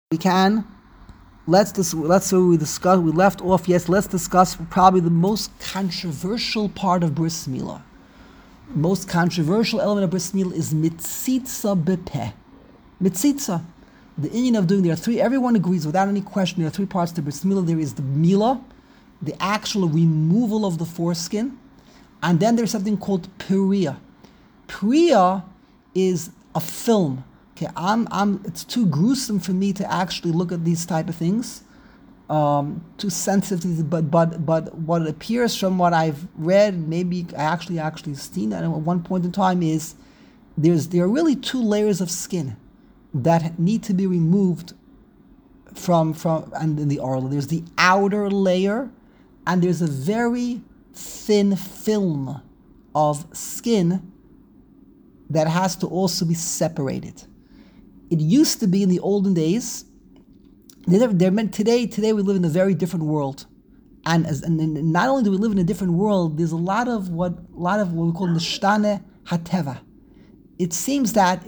we can. Let's we discuss. We left off. Yes, let's discuss probably the most controversial part of bris milah. Most controversial element of bris milah is mitzitza bepeh. Mitzitza. The Indian of doing there are three. Everyone agrees without any question. There are three parts to bris milah. There is the milah, the actual removal of the foreskin, and then there's something called priya. Priya is a film. Okay, it's too gruesome for me to actually look at these type of things. Too sensitive, but what it appears from what I've read, maybe I actually seen that at one point in time, is there are really two layers of skin that need to be removed from and in the oral. There's the outer layer, and there's a very thin film of skin that has to also be separated. It used to be in the olden days. Today we live in a very different world, and not only do we live in a different world, there's a lot of what we call nishtane hateva. It seems that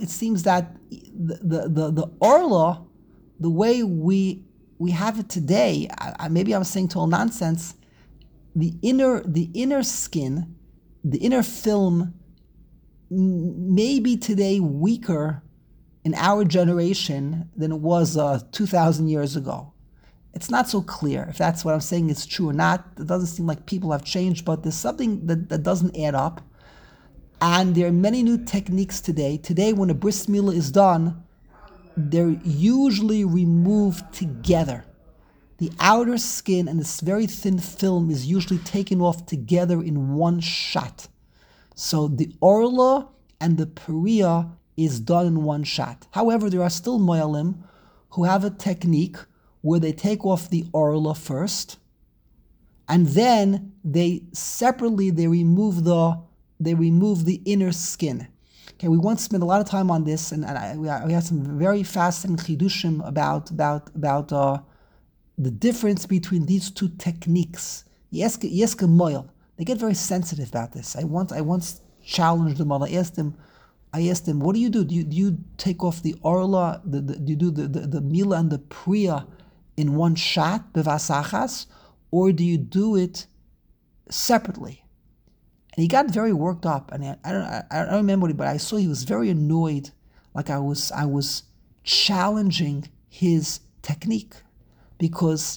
the orla, the way we have it today, maybe I'm saying total nonsense. The inner skin, the inner film, maybe today weaker in our generation than it was 2,000 years ago. It's not so clear if that's what I'm saying is true or not. It doesn't seem like people have changed, but there's something that doesn't add up. And there are many new techniques today. Today, when a bris milah is done, they're usually removed together. The outer skin and this very thin film is usually taken off together in one shot. So the orla and the priya is done in one shot. However, there are still moyalim who have a technique where they take off the orla first, and then they remove the inner skin. Okay, we once spent a lot of time on this, and we had some very fascinating chidushim about the difference between these two techniques. Yeska moyal, they get very sensitive about this. I once challenged them all. I asked him, what do you do? Do you take off the orla, do you do the milah and the priya in one shot, bevasachas, or do you do it separately? And he got very worked up, and I don't remember what but I saw he was very annoyed, like I was challenging his technique, because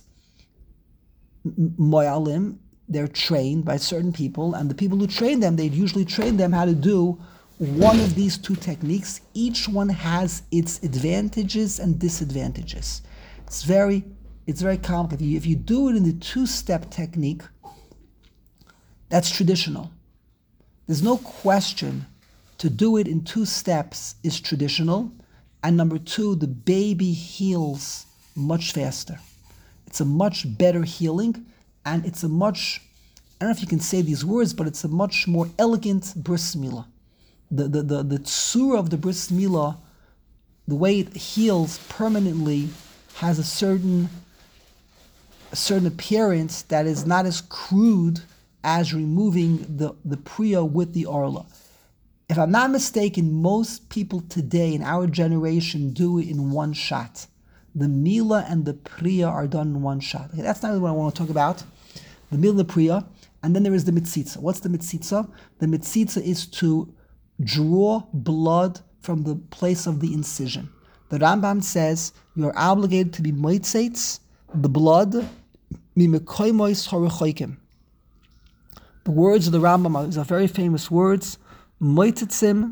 moyalim, they're trained by certain people, and the people who train them, they'd usually train them how to do one of these two techniques. Each one has its advantages and disadvantages. It's very complicated. If you do it in the two-step technique, that's traditional. There's no question to do it in two steps is traditional. And number two, the baby heals much faster. It's a much better healing, and it's a much, I don't know if you can say these words, but it's a much more elegant bris milah. The tzura of the bris milah, the way it heals permanently, has a certain appearance that is not as crude as removing the priya with the orla. If I'm not mistaken, most people today in our generation do it in one shot. The milah and the priya are done in one shot. Okay, that's not really what I want to talk about. The milah and the priya, and then there is the mitzitza. What's the mitzitza? The mitzitza is to draw blood from the place of the incision. The Rambam says you are obligated to be moitzetz the blood mimekoymois harachoikim. The words of the Rambam are very famous words. Moitzitzim,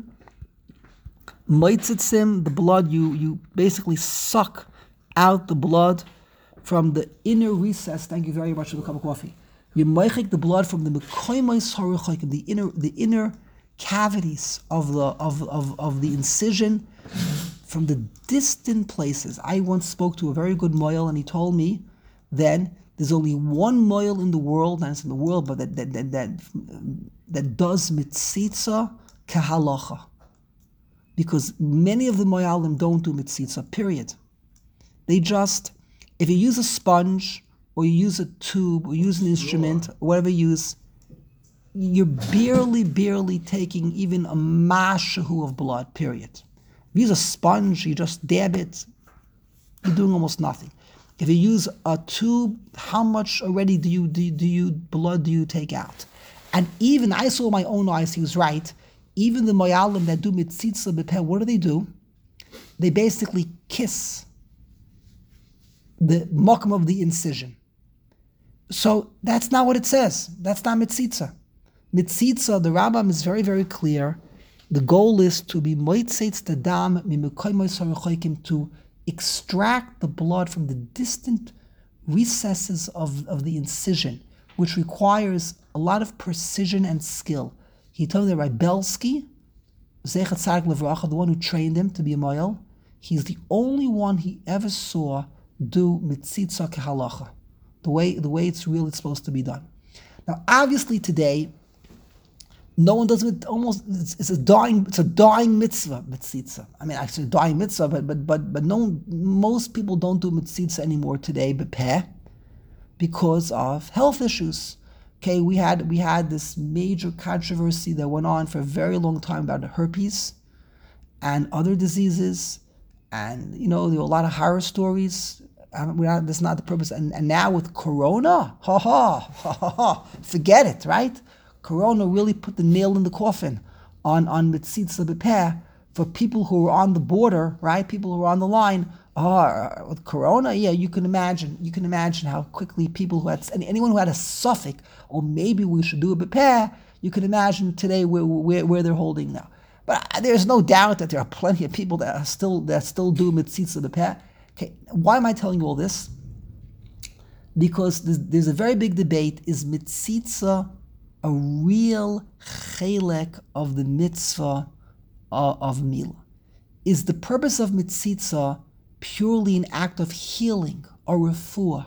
the blood, you basically suck out the blood from the inner recess. Thank you very much for the cup of coffee. You moichik the blood from the mekoymois harachoikim, the inner cavities of the incision, from the distant places. I once spoke to a very good moil, and he told me then there's only one moil in the world, and it's in the world, but that does mitzitza kahalacha, because many of the moyalim don't do mitzitza. Period. They just, if you use a sponge or you use a tube or use an instrument or whatever you use, you're barely taking even a mashahu of blood, period. If you use a sponge, you just dab it, you're doing almost nothing. If you use a tube, how much already blood do you take out? And even, I saw my own eyes, he was right, even the Moyalim that do mitzitza b'peh, what do? They basically kiss the mokum of the incision. So that's not what it says. That's not mitzitza. Mitzitza, the Rambam is very, very clear. The goal is to be moitzetz tadam mimukaymois harachoikim, to extract the blood from the distant recesses of the incision, which requires a lot of precision and skill. He told me that Rybelsky, Zechat Tzaddik Levracha, the one who trained him to be a moyel, he's the only one he ever saw do mitzitza kehalacha, the way it's really supposed to be done. Now, obviously today, no one does it. Almost, it's a dying mitzvah, mitzitza. I mean, actually, dying mitzvah, but no, most people don't do mitzitza anymore today, bepeh, because of health issues. Okay, we had this major controversy that went on for a very long time about herpes and other diseases, and there were a lot of horror stories. That's not the purpose. And now with Corona, forget it, right? Corona really put the nail in the coffin on mitzitza b'peh for people who were on the border, right? People who were on the line. With Corona, yeah, you can imagine. You can imagine how quickly people who had, anyone who had a suffix, or maybe we should do a b'peh, you can imagine today where they're holding now. But there's no doubt that there are plenty of people that still do mitzitza b'peh. Okay, why am I telling you all this? Because there's a very big debate: is mitzitza a real chelek of the mitzvah of Mila? Is the purpose of mitzitza purely an act of healing or refuah?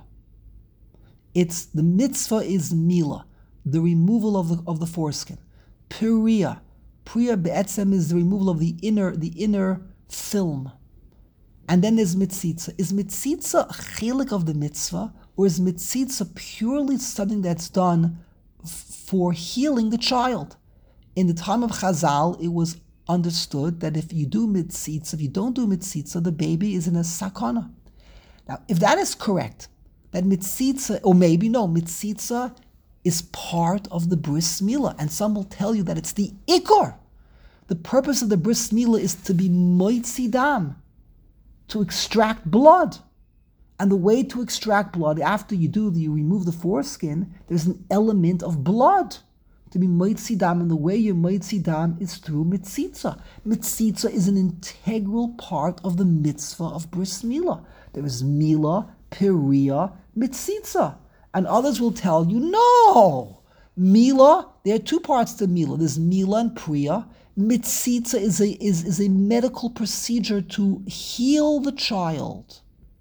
It's the mitzvah is Mila, the removal of the foreskin. Priya be'etzem is the removal of the inner film. And then there's mitzitza. Is mitzitza a chelek of the mitzvah, or is mitzitza purely something that's done for healing the child? In the time of Chazal, it was understood that if you do mitzitza, if you don't do mitzitza, the baby is in a sakana. Now, if that is correct, that mitzitza, or maybe no, mitzitza is part of the bris milah, and some will tell you that it's the ikor. The purpose of the bris milah is to be moitzi dam, to extract blood. And the way to extract blood, after you remove the foreskin, there's an element of blood to be moitzi dam, and the way you moitzi dam is through mitzitza. Mitzitza is an integral part of the mitzvah of bris milah. There is milah, periya, mitzitza. And others will tell you, no, milah, there are two parts to milah. There's milah and priya. Mitzitza is a medical procedure to heal the child.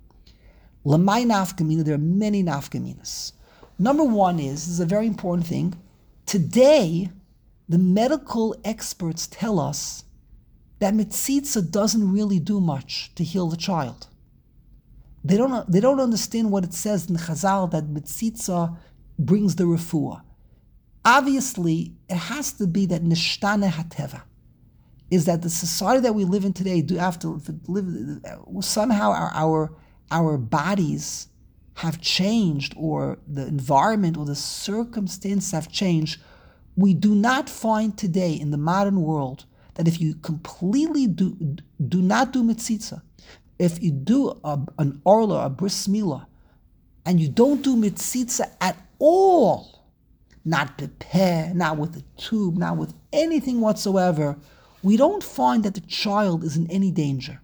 Lamai nafkamina, there are many nafkaminas. Number one this is a very important thing. Today, the medical experts tell us that mitzitza doesn't really do much to heal the child. They don't understand what it says in Chazal that mitzitza brings the refuah. Obviously, it has to be that nishtane hateva, is that the society that we live in today do have to live, somehow our bodies have changed, or the environment or the circumstances have changed. We do not find today in the modern world that if you completely do not do mitzitza, if you do an orla, a bris milah, and you don't do mitzitza at all, not bepeh, not with a tube, not with anything whatsoever, we don't find that the child is in any danger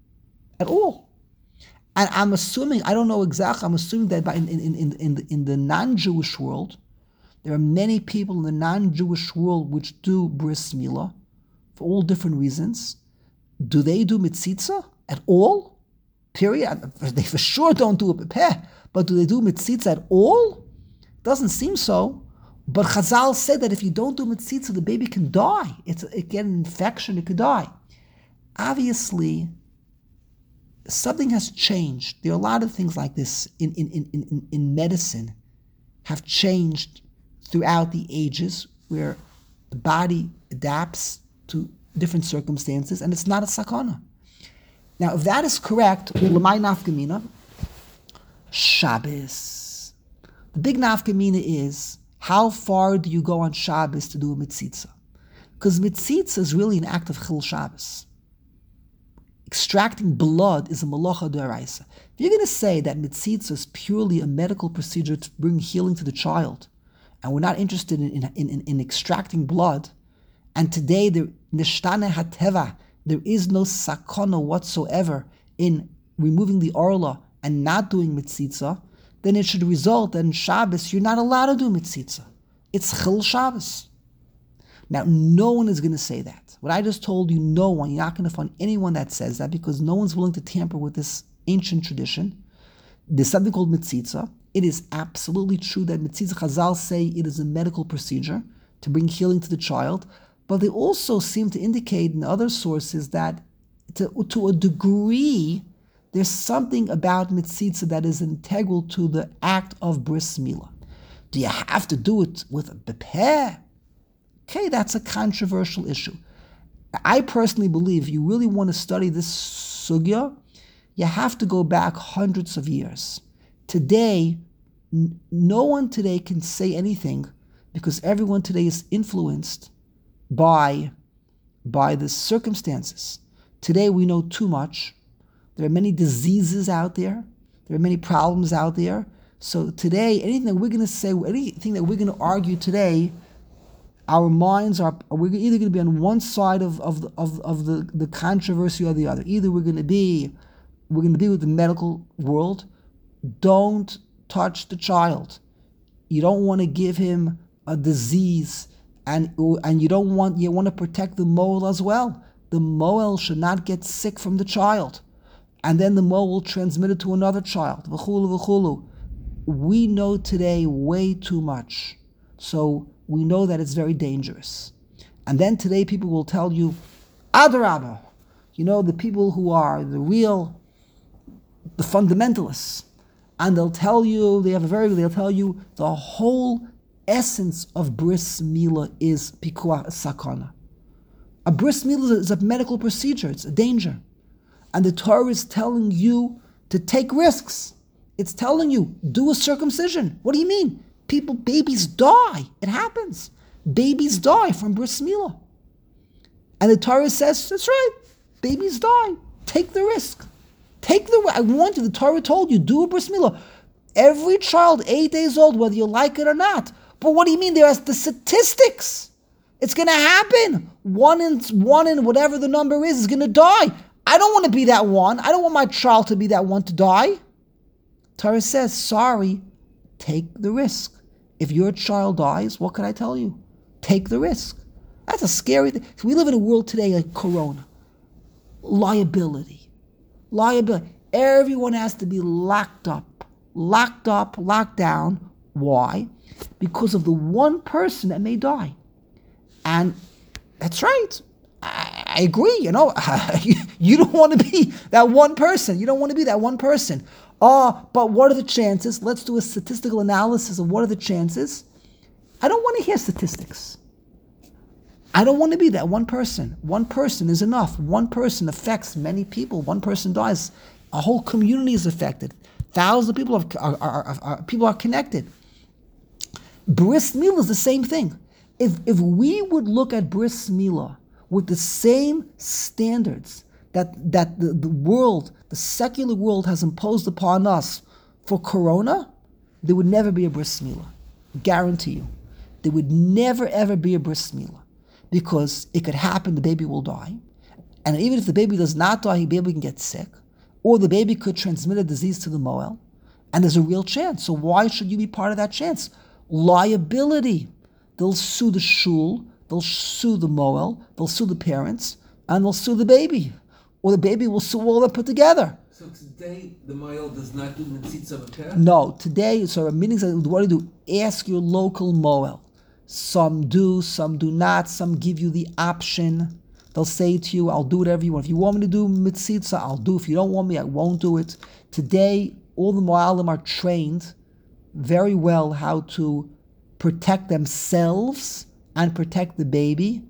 at all. And I'm assuming, I don't know exactly, I'm assuming that in the non-Jewish world, there are many people in the non-Jewish world which do bris milah for all different reasons. Do they do mitzitza at all? Period. They for sure don't do a bepeh, but do they do mitzitza at all? Doesn't seem so. But Chazal said that if you don't do mitzitza, the baby can die. It get an infection, it could die. Obviously, something has changed. There are a lot of things like this in medicine have changed throughout the ages, where the body adapts to different circumstances, and it's not a sakana. Now, if that is correct, Lamai Nafkamina, Shabbos. The big Nafkamina is, how far do you go on Shabbos to do a mitzitza? Because mitzitza is really an act of Chil Shabbos. Extracting blood is a malacha d'oraisa. If you're going to say that mitzitza is purely a medical procedure to bring healing to the child, and we're not interested in extracting blood, and today there nishtane hateva, there is no sakana whatsoever in removing the orla and not doing mitzitza, then it should result that in Shabbos you're not allowed to do mitzitza. It's Chil Shabbos. Now, no one is going to say that. What I just told you, no one. You're not going to find anyone that says that because no one's willing to tamper with this ancient tradition. There's something called mitzitza. It is absolutely true that mitzitza Chazal say it is a medical procedure to bring healing to the child, but they also seem to indicate in other sources that to a degree, there's something about mitzitza that is integral to the act of bris milah. Do you have to do it with a bepeh? Okay, that's a controversial issue. I personally believe if you really want to study this sugya, you have to go back hundreds of years. Today, no one today can say anything because everyone today is influenced by the circumstances. Today we know too much. There are many diseases out there. There are many problems out there. So today, anything that we're going to say, anything that we're going to argue today, our minds we're either going to be on one side of the controversy or the other. Either we're going to be with the medical world. Don't touch the child. You don't want to give him a disease, and you want to protect the moel as well. The moel should not get sick from the child, and then the moel will transmit it to another child. V'chulu v'chulu. We know today way too much, so we know that it's very dangerous. And then today people will tell you, Adarabah, the people who are the fundamentalists, and they'll tell you, they'll tell you the whole essence of bris milah is pikuach sakana. A bris milah is a medical procedure, it's a danger. And the Torah is telling you to take risks. It's telling you, do a circumcision. What do you mean? Babies die. It happens. Babies die from bris milah. And the Torah says, that's right, babies die. Take the risk. I want you, the Torah told you, do a bris milah. Every child 8 days old, whether you like it or not. But what do you mean? There are the statistics. It's going to happen. One in whatever the number is going to die. I don't want to be that one. I don't want my child to be that one to die. Torah says, sorry, take the risk. If your child dies, what can I tell you? Take the risk. That's a scary thing. We live in a world today like Corona. Liability. Everyone has to be locked down. Why? Because of the one person that may die. And that's right. I agree, you don't want to be that one person. You don't want to be that one person. But what are the chances? Let's do a statistical analysis of what are the chances. I don't want to hear statistics. I don't want to be that one person. One person is enough. One person affects many people. One person dies. A whole community is affected. Thousands of people are connected. Bris milah is the same thing. If we would look at bris milah with the same standards that the world, the secular world, has imposed upon us for Corona, there would never be a bris milah. Guarantee you. There would never ever be a bris milah. Because it could happen, the baby will die. And even if the baby does not die, the baby can get sick. Or the baby could transmit a disease to the moel. And there's a real chance. So why should you be part of that chance? Liability. They'll sue the shul, they'll sue the moel, they'll sue the parents, and they'll sue the baby. Or the baby will sue all of them put together. So today, the moel does not do mitzitza b'peh? No, today, so meetings, what do you do? Ask your local moel. Some do, some do not. Some give you the option. They'll say to you, I'll do whatever you want. If you want me to do mitzitza, I'll do. If you don't want me, I won't do it. Today, all the moalim are trained very well how to protect themselves and protect the baby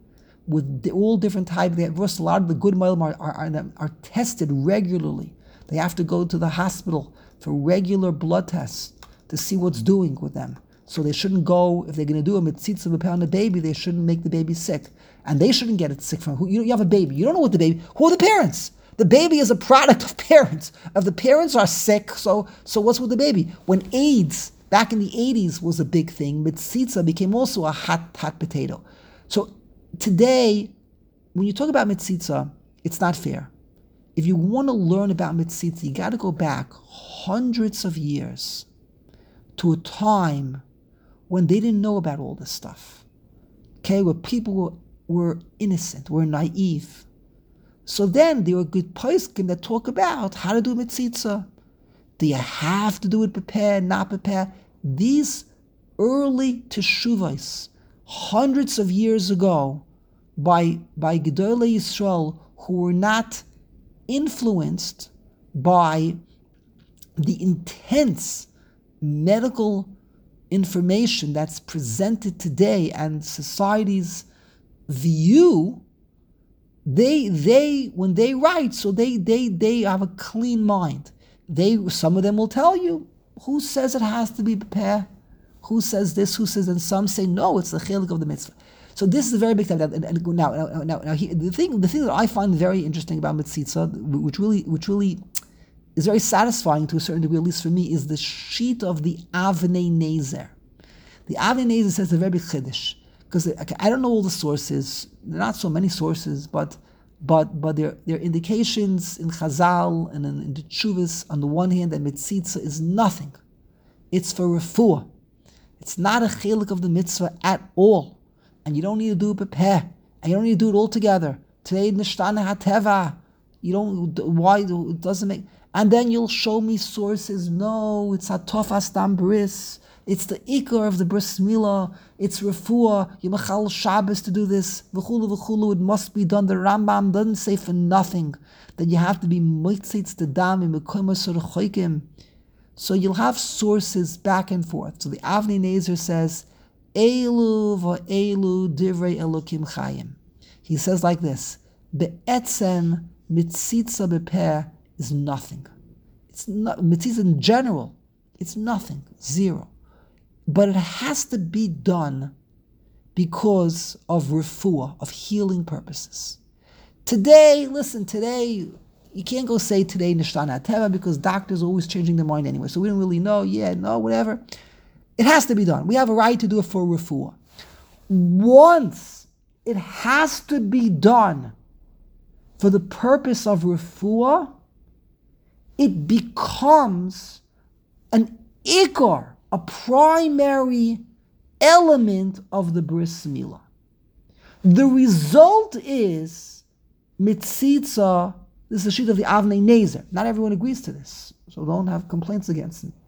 with all different types. First, a lot of the good moilim are tested regularly. They have to go to the hospital for regular blood tests to see what's doing with them. So they shouldn't go, if they're going to do a mitzitza b'peh on a baby, they shouldn't make the baby sick. And they shouldn't get it sick from who. You have a baby. You don't know what the baby, who are the parents? The baby is a product of parents. If the parents are sick, so what's with the baby? When AIDS, back in the 80s, was a big thing, mitzitza became also a hot potato. So today, when you talk about mitzitza, it's not fair. If you want to learn about mitzitza, you got to go back hundreds of years to a time when they didn't know about all this stuff. Okay, where people were innocent, were naive. So then there were good poskim that talk about how to do mitzitza. Do you have to do it b'peh, not b'peh? These early teshuvos, hundreds of years ago, by Gedolei Yisrael, who were not influenced by the intense medical information that's presented today and society's view, they when they write, so they have a clean mind. Some of them will tell you who says it has to be b'peh, who says this, who says, and some say no, it's the chelik of the mitzvah. So this is a very big time. Now, the thing that I find very interesting about mitzitza, which really is very satisfying to a certain degree, at least for me, is the sheet of the Avnei Nezer. The Avnei Nezer says a very big chiddush, because I don't know all the sources. There are not so many sources, but there are indications in Chazal and in the Tshuvas on the one hand that mitzitza is nothing. It's for refuah. It's not a chelik of the mitzvah at all. And you don't need to do it b'peh. And you don't need to do it all together. Today, nishtana hateva. You don't, why, it doesn't make, and then you'll show me sources. No, it's hatofas dam bris. It's the ikar of the bris milah. It's refuah. You mechal Shabbos to do this. V'chulu v'chulu. It must be done. The Rambam doesn't say for nothing that you have to be moitzitz the dam in mekoimos rechoikim. So you'll have sources back and forth. So the Avnei Nezer says, Elu v'elu divrei Elokim chayim. He says like this: Be'etzem mitzitza b'peh is nothing. It's not mitzitza in general. It's nothing, zero. But it has to be done because of refuah, of healing purposes. Today, you can't go say today nishtana hateva because doctors are always changing their mind anyway. So we don't really know. Whatever. It has to be done. We have a right to do it for refuah. Once it has to be done for the purpose of refuah, it becomes an ikar, a primary element of the bris milah. The result is mitzitza. This is a sheet of the Avnei Nezer. Not everyone agrees to this, so don't have complaints against it.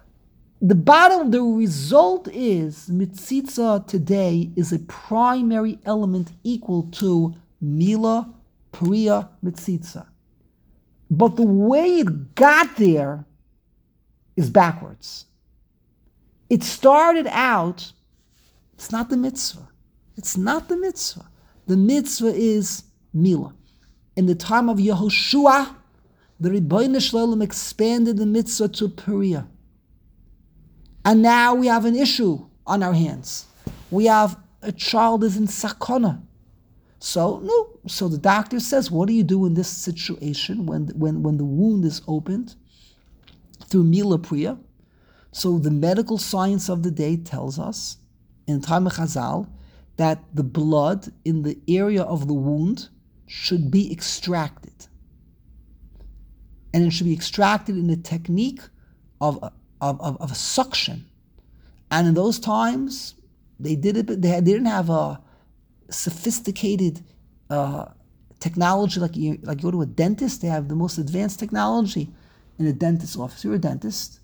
The result is mitzitza today is a primary element equal to milah, priya, mitzitza. But the way it got there is backwards. It started out, it's not the mitzvah. It's not the mitzvah. The mitzvah is milah. In the time of Yehoshua, the Rebbeinu Shalom expanded the mitzvah to priya. And now we have an issue on our hands. We have a child is in sakana. So the doctor says, what do you do in this situation when the wound is opened through milah priya? So the medical science of the day tells us, in time of Chazal, that the blood in the area of the wound should be extracted. And it should be extracted in the technique of a suction. And in those times, they did it, but they didn't have a sophisticated technology like you go to a dentist. They have the most advanced technology in a dentist's office. You're a dentist.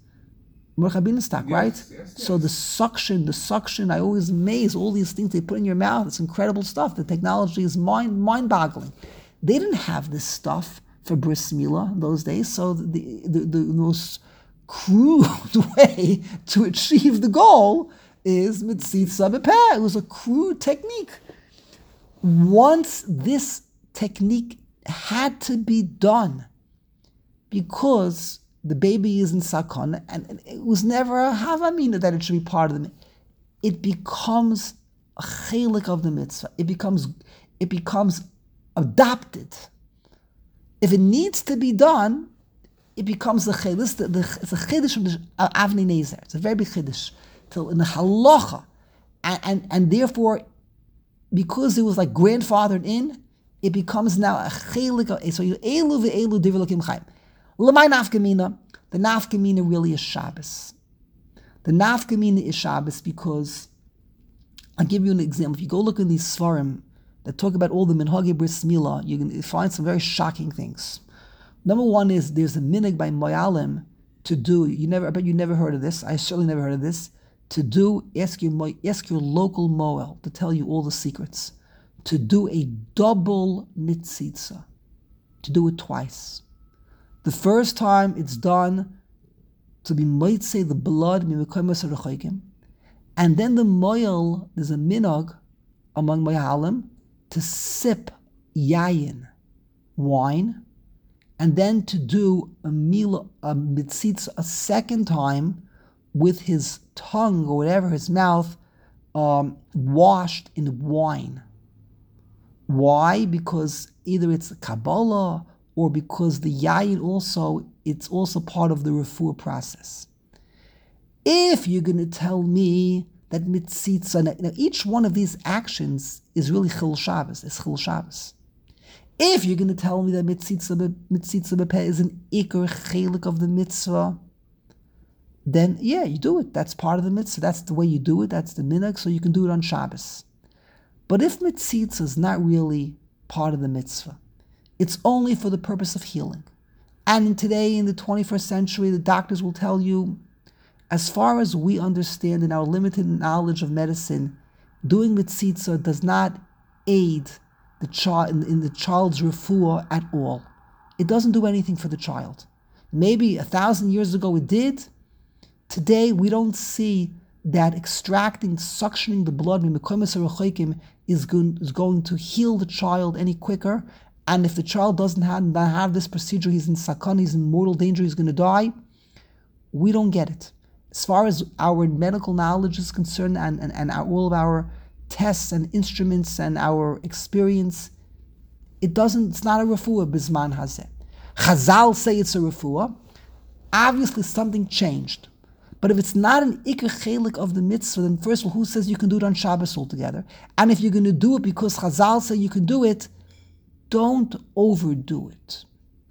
Right? Yes. So the suction, I always amaze all these things they put in your mouth. It's incredible stuff. The technology is mind-boggling. They didn't have this stuff for bris milah in those days. So the most crude way to achieve the goal is mitzitza b'peh. It was a crude technique. Once this technique had to be done because the baby is in sakana, and it was never a havamina that it should be part of the, it becomes a chelik of the mitzvah. It becomes adopted. If it needs to be done, it becomes the chelik. It's a chiddush from the Avnei Nezer. It's a very big chiddush in the halacha, and therefore, because it was like grandfathered in, it becomes now a chelik. So you elu ve'elu divrei Elokim chayim. L'may nafkamina. The nafkamina really is Shabbos. The nafkamina is Shabbos because, I'll give you an example. If you go look in these svarim that talk about all the minhagei bris milah, you can find some very shocking things. Number one is there's a minhag by Moyalim to do. I bet you never heard of this. I certainly never heard of this. To do, ask your local moel to tell you all the secrets. To do a double mitzitza. To do it twice. The first time it's done to be moitze the blood mimekaymas rechoikim, and then the moel, there's a minhag among Moyalim to sip yayin, wine, and then to do a mitzitza a second time with his tongue or whatever, his mouth, washed in wine. Why? Because either it's a Kabbalah or because the yayin also, it's also part of the refuah process. If you're going to tell me that mitzitza, now each one of these actions is really chil Shabbos, it's chil Shabbos. If you're going to tell me that mitzitza b'peh is an ikar chelik of the mitzvah, then yeah, you do it. That's part of the mitzvah. That's the way you do it. That's the minhag, so you can do it on Shabbos. But if mitzitza is not really part of the mitzvah, it's only for the purpose of healing. And today, in the 21st century, the doctors will tell you, as far as we understand in our limited knowledge of medicine, doing mitzitza does not aid the child in the child's refuah at all. It doesn't do anything for the child. Maybe 1,000 years ago it did. Today we don't see that suctioning the blood is going to heal the child any quicker. And if the child doesn't have this procedure, he's in sakana, he's in mortal danger, he's going to die. We don't get it. As far as our medical knowledge is concerned, and all of our tests and instruments and our experience, it's not a refuah bisman hazeh. Chazal say it's a refuah. Obviously something changed. But if it's not an ikar chelik of the mitzvah, then first of all, who says you can do it on Shabbos altogether? And if you're going to do it because Chazal say you can do it, don't overdo it.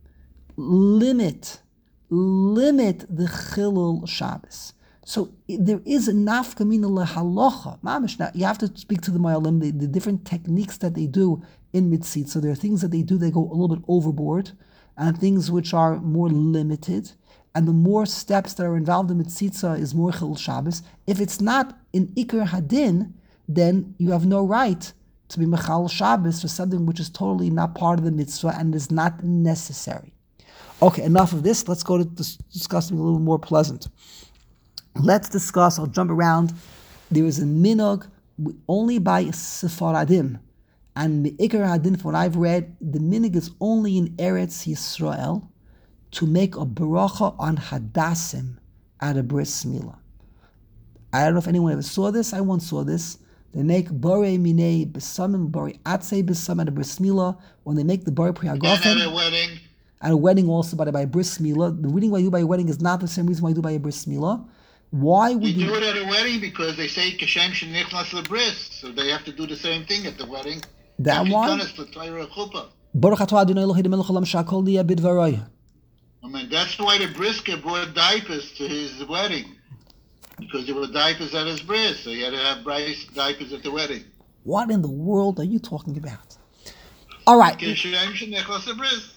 Limit the chilul Shabbos. So there is a nafkamina lehalocha. Mamish. Now you have to speak to the Moyalim, the different techniques that they do in mitzit. So there are things that they do, they go a little bit overboard, and things which are more limited. And the more steps that are involved in mitzitza is more chilul Shabbos. If it's not in ikar hadin, then you have no right to be mechal Shabbos for something which is totally not part of the mitzvah and is not necessary. Okay, enough of this. Let's go to discuss something a little more pleasant. Let's discuss, I'll jump around. There is a minhag only by Sephardim. And Me'ikar Hadin, from what I've read, the minhag is only in Eretz Yisrael to make a baracha on Hadassim at a bris milah. I don't know if anyone ever saw this. I once saw this. They make borei minei besamim, borei atzei besam at a bris milah. When they make the borei priyagofen. And at a wedding. At a wedding also, but by a bris milah. The reading why you do by a wedding is not the same reason why you do by a bris milah. Why would you do it at a wedding? Because they say Kashem Shenichnas Lebris, so they have to do the same thing at the wedding. That one? Baruch atah Adonai Eloheinu melech haolam shehakol niyeh bidvaroi. I mean, that's why the brisker brought diapers to his wedding, because there were diapers at his bris, so he had to have diapers at the wedding. What in the world are you talking about? All right. Kashem Shenichnas Lebris.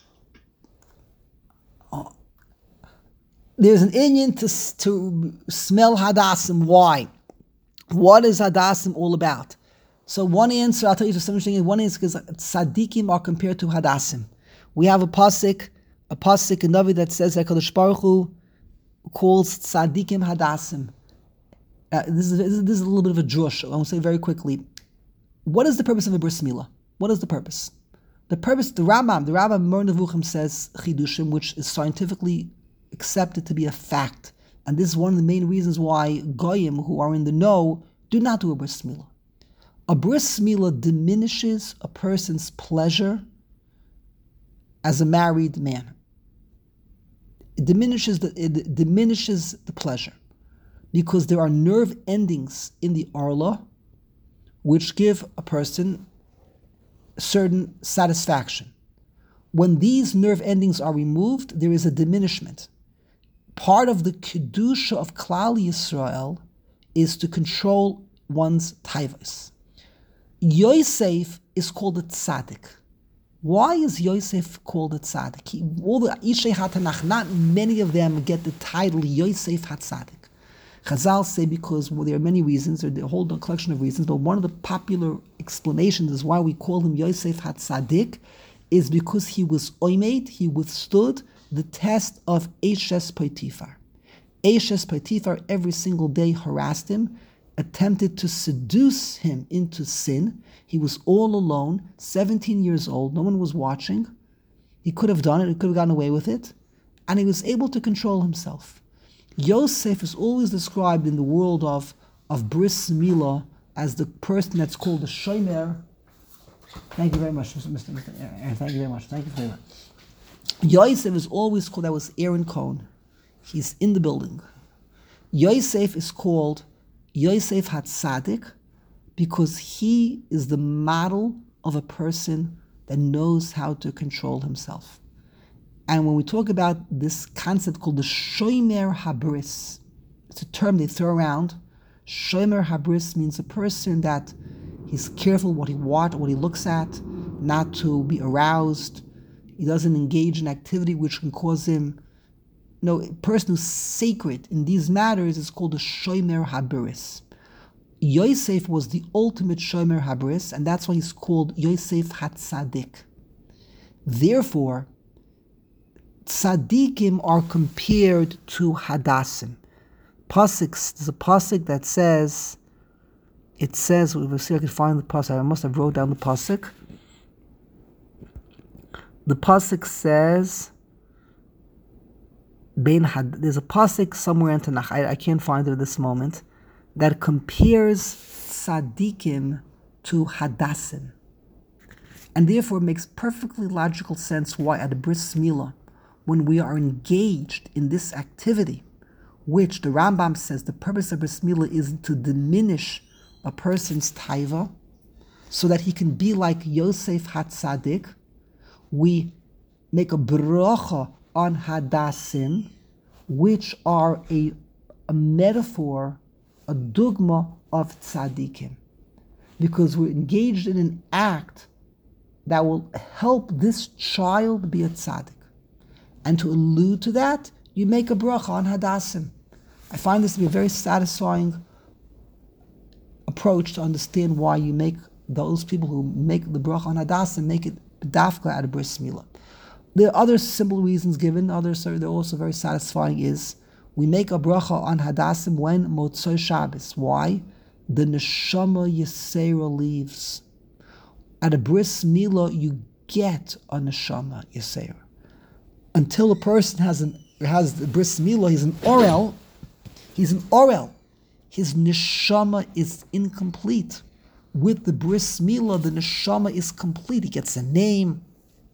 There's an inyan to smell Hadassim. Why? What is Hadassim all about? So one answer, I'll tell you something. One answer is tzaddikim are compared to Hadassim. We have a pasuk in Navi that says that Kadosh Baruch Hu calls tzaddikim Hadassim. This is a little bit of a drush. I will say very quickly. What is the purpose of a bris milah? What is the purpose? The Rambam Moreh Nevuchim says Chidushim, which is scientifically accepted to be a fact. And this is one of the main reasons why Goyim, who are in the know, do not do a bris milah. A bris milah diminishes a person's pleasure as a married man. It diminishes the pleasure because there are nerve endings in the arla which give a person certain satisfaction. When these nerve endings are removed, there is a diminishment. Part of the kedusha of Klal Yisrael is to control one's taivos. Yosef is called a tzaddik. Why is Yosef called a tzaddik? All the Ishei HaTanach, not many of them get the title Yosef HaTzaddik. Chazal say because there are many reasons, or a whole collection of reasons, but one of the popular explanations is why we call him Yosef HaTzaddik is because he was oimed, he withstood the test of Eshes Potifar. Eshes Potifar every single day harassed him, attempted to seduce him into sin. He was all alone, 17 years old, no one was watching. He could have done it, he could have gotten away with it, and he was able to control himself. Yosef is always described in the world of bris milah as the person that's called the shomer. Thank you very much, Mr. Aaron. Thank you very much. Thank you very much. Yosef is always called, that was Aaron Cohen. He's in the building. Yosef is called Yosef HaTzadik because he is the model of a person that knows how to control himself. And when we talk about this concept called the Shomer Habris, it's a term they throw around. Shomer Habris means a person that he's careful what he looks at, not to be aroused. He doesn't engage in activity which can cause him. No, a person who's sacred in these matters is called a Shomer Habris. Yosef was the ultimate Shomer Habris, and that's why he's called Yosef HaTzadik. Therefore, tzaddikim are compared to hadassim. There's a pasuk that says, we'll see if I can find the pasuk. I must have wrote down the pasuk. The pasuk says, there's a pasuk somewhere in Tanakh, I can't find it at this moment, that compares tzaddikim to hadassim. And therefore it makes perfectly logical sense why at a bris milah, when we are engaged in this activity, which the Rambam says the purpose of bris milah is to diminish a person's taiva, so that he can be like Yosef HaTzadik, we make a bracha on hadassim, which are a metaphor, a dogma of tzaddikim, because we're engaged in an act that will help this child be a tzaddik. And to allude to that, you make a bracha on hadassim. I find this to be a very satisfying approach to understand why you make those people who make the bracha on hadassim make it dafka at a bris milah. There are other simple reasons given. Others they're also very satisfying. Is we make a bracha on hadassim when Motzei Shabbos. Why? The neshama yisera leaves. At a bris milah, you get a neshama yisera. Until a person has the bris milah, he's an orel. He's an orel. His neshama is incomplete. With the bris milah, the neshama is complete. He gets a name.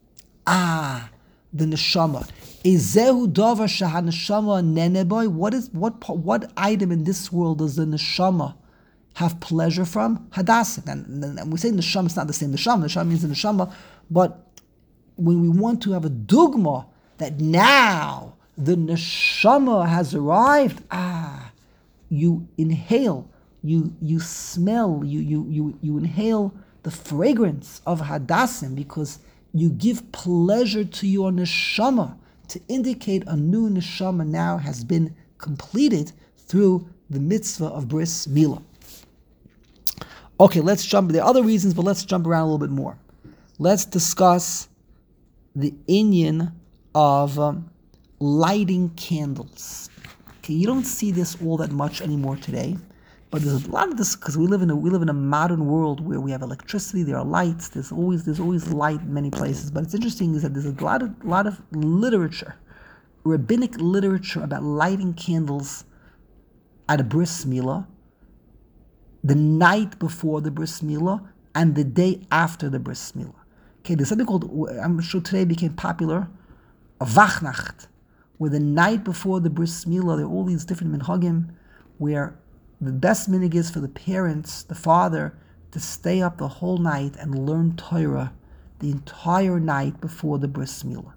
The neshama. Ezehu davar shahaneshama neneboy. What item in this world does the neshama have pleasure from? Hadassim. And we say neshama is not the same neshama. Neshama means the neshama. But when we want to have a dogma that now the neshama has arrived, you inhale, you smell, you inhale the fragrance of hadassim because you give pleasure to your neshama to indicate a new neshama now has been completed through the mitzvah of bris milah. Okay, let's jump. There are other reasons, but let's jump around a little bit more. Let's discuss the inyan of lighting candles. Okay, you don't see this all that much anymore today, But there's a lot of this because we live in a modern world where we have electricity, there are lights, there's always light in many places. But it's interesting is that there's a lot of literature, rabbinic literature about lighting candles at a bris milah, the night before the bris milah and the day after the bris milah. Okay, there's something called, I'm sure today became popular, a Wachnacht, where the night before the bris milah, there are all these different minhagim, where the best minhag is for the parents, the father, to stay up the whole night and learn Torah the entire night before the bris milah.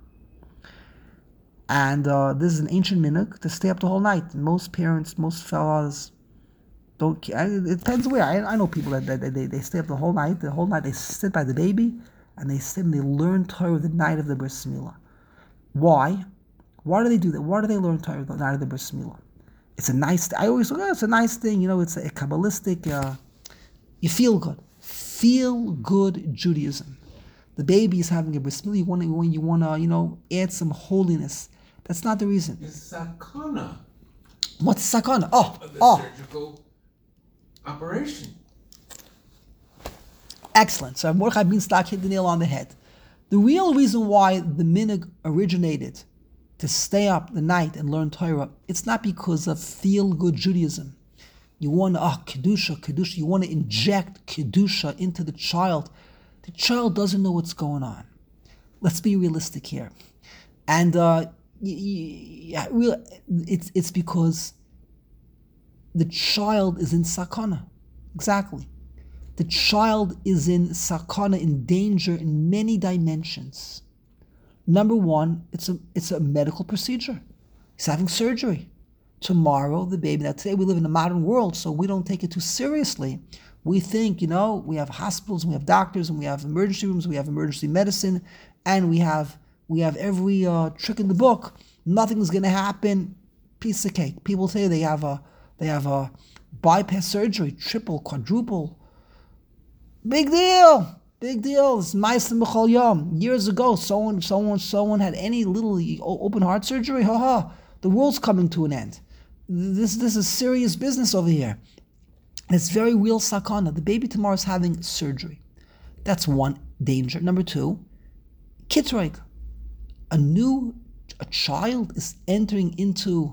And this is an ancient minhag to stay up the whole night. Most parents, most fathers don't care. It depends where. I know people that they stay up the whole night. The whole night they sit by the baby and they sit and they learn Torah the night of the bris milah. Why? Why do they do that? Why do they learn Torah the night of the bris milah? It's a nice. I always look. It's a nice thing. It's a kabbalistic. You feel good. Feel good Judaism. The baby is having a bris milah. You want to add some holiness. That's not the reason. It's sakana. What's sakana? Surgical operation. Excellent. So Mordechai Binstak hit the nail on the head. The real reason why the minhag originated to stay up the night and learn Torah, it's not because of feel-good Judaism. You want to, Kedusha, you want to inject Kedusha into the child. The child doesn't know what's going on. Let's be realistic here. And it's because the child is in sakana. Exactly. The child is in sakana, in danger in many dimensions. Number one, it's a medical procedure. He's having surgery. Tomorrow, the baby. Now, today we live in a modern world, so we don't take it too seriously. We think, we have hospitals, we have doctors, and we have emergency rooms, we have emergency medicine, and we have every trick in the book. Nothing's going to happen. Piece of cake. People say they have a bypass surgery, triple, quadruple. Big deal. Big deal. It's Ma'aseh B'chol Yom. Years ago, someone had any little open heart surgery. The world's coming to an end. This is serious business over here. It's very real sakana. The baby tomorrow is having surgery. That's one danger. Number two, kitroik. A child is entering into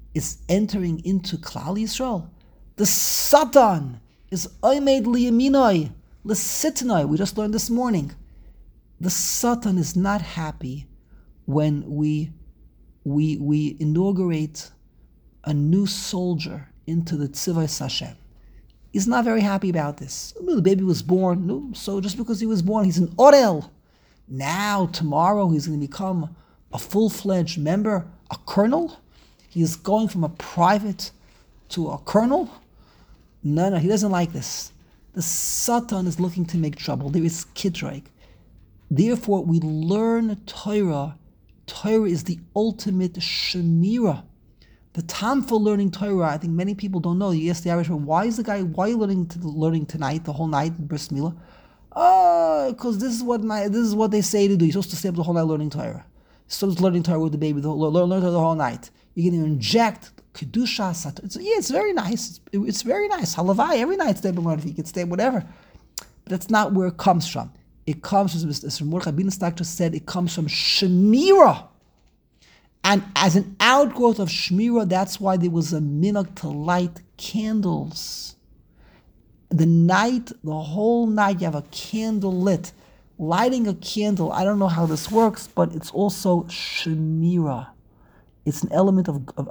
Klal Yisrael. The Satan is oimed liyaminoi. L'sitnai, we just learned this morning. The Satan is not happy when we inaugurate a new soldier into the Tzivos Hashem. He's not very happy about this. The baby was born, so just because he was born, he's an orel. Now, tomorrow, he's going to become a full-fledged member, a colonel. He's going from a private to a colonel. No, he doesn't like this. The Satan is looking to make trouble. There is kitroik. Therefore, we learn Torah. Torah is the ultimate shemira. The time for learning Torah, I think many people don't know. You ask the Irishman, why are you learning tonight, the whole night, bris milah? Because this is what they say to do. You're supposed to stay up the whole night learning Torah. You're supposed to learning Torah with the baby, learn Torah the whole night. You're going to inject Kedusha, it's very nice. It's very nice. Halavai, every night stay b'morif. You can stay whatever. But that's not where it comes from. It comes, as Mordechai Binstak just said, it comes from Shemira. And as an outgrowth of Shemira, that's why there was a minhag to light candles. The whole night, you have a candle lit. Lighting a candle, I don't know how this works, but it's also Shemira. It's an element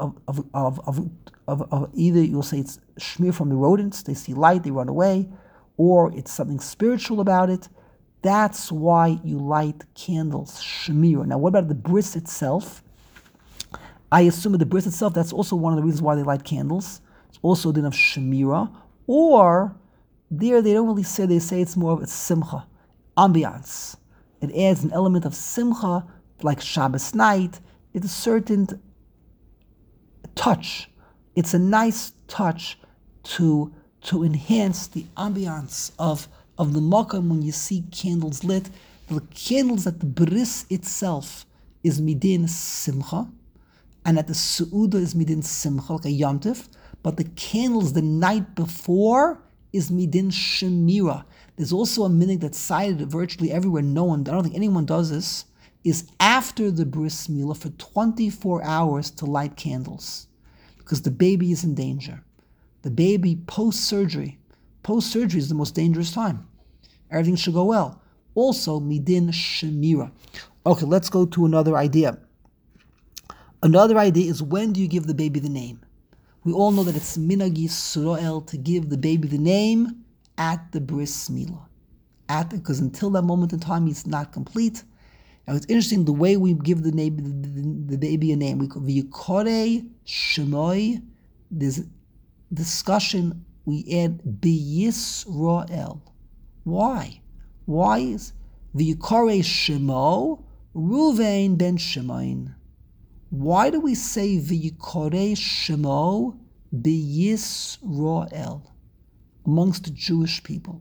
of either you'll say it's shmir from the rodents, they see light, they run away, or it's something spiritual about it. That's why you light candles, shmir. Now, what about the bris itself? I assume at the bris itself, that's also one of the reasons why they light candles. It's also a din of shemira. Or, there they don't really say, they say it's more of a simcha, ambiance. It adds an element of simcha, like Shabbos night. It's a certain touch. It's a nice touch to enhance the ambiance of the makom when you see candles lit. The candles at the bris itself is midin simcha, and at the su'uda is midin simcha, like a yomtiv. but the candles the night before is midin shemira. There's also a minhag that's cited virtually everywhere. I don't think anyone does this, is after the bris milah for 24 hours to light candles, because the baby is in danger. The baby post-surgery is the most dangerous time. Everything should go well. Also, midin shemira. Okay, let's go to another idea. Another idea is, when do you give the baby the name? We all know that it's minhag Yisrael to give the baby the name at the bris milah, because until that moment in time, he's not complete. Now it's interesting the way we give the baby a name. We call v'yikorei shemoi. There's discussion. We add b'Yisrael. Why? Why is v'yikorei shemo Ruvain ben Shimon? Why do we say v'yikorei shemo b'Yisrael amongst the Jewish people?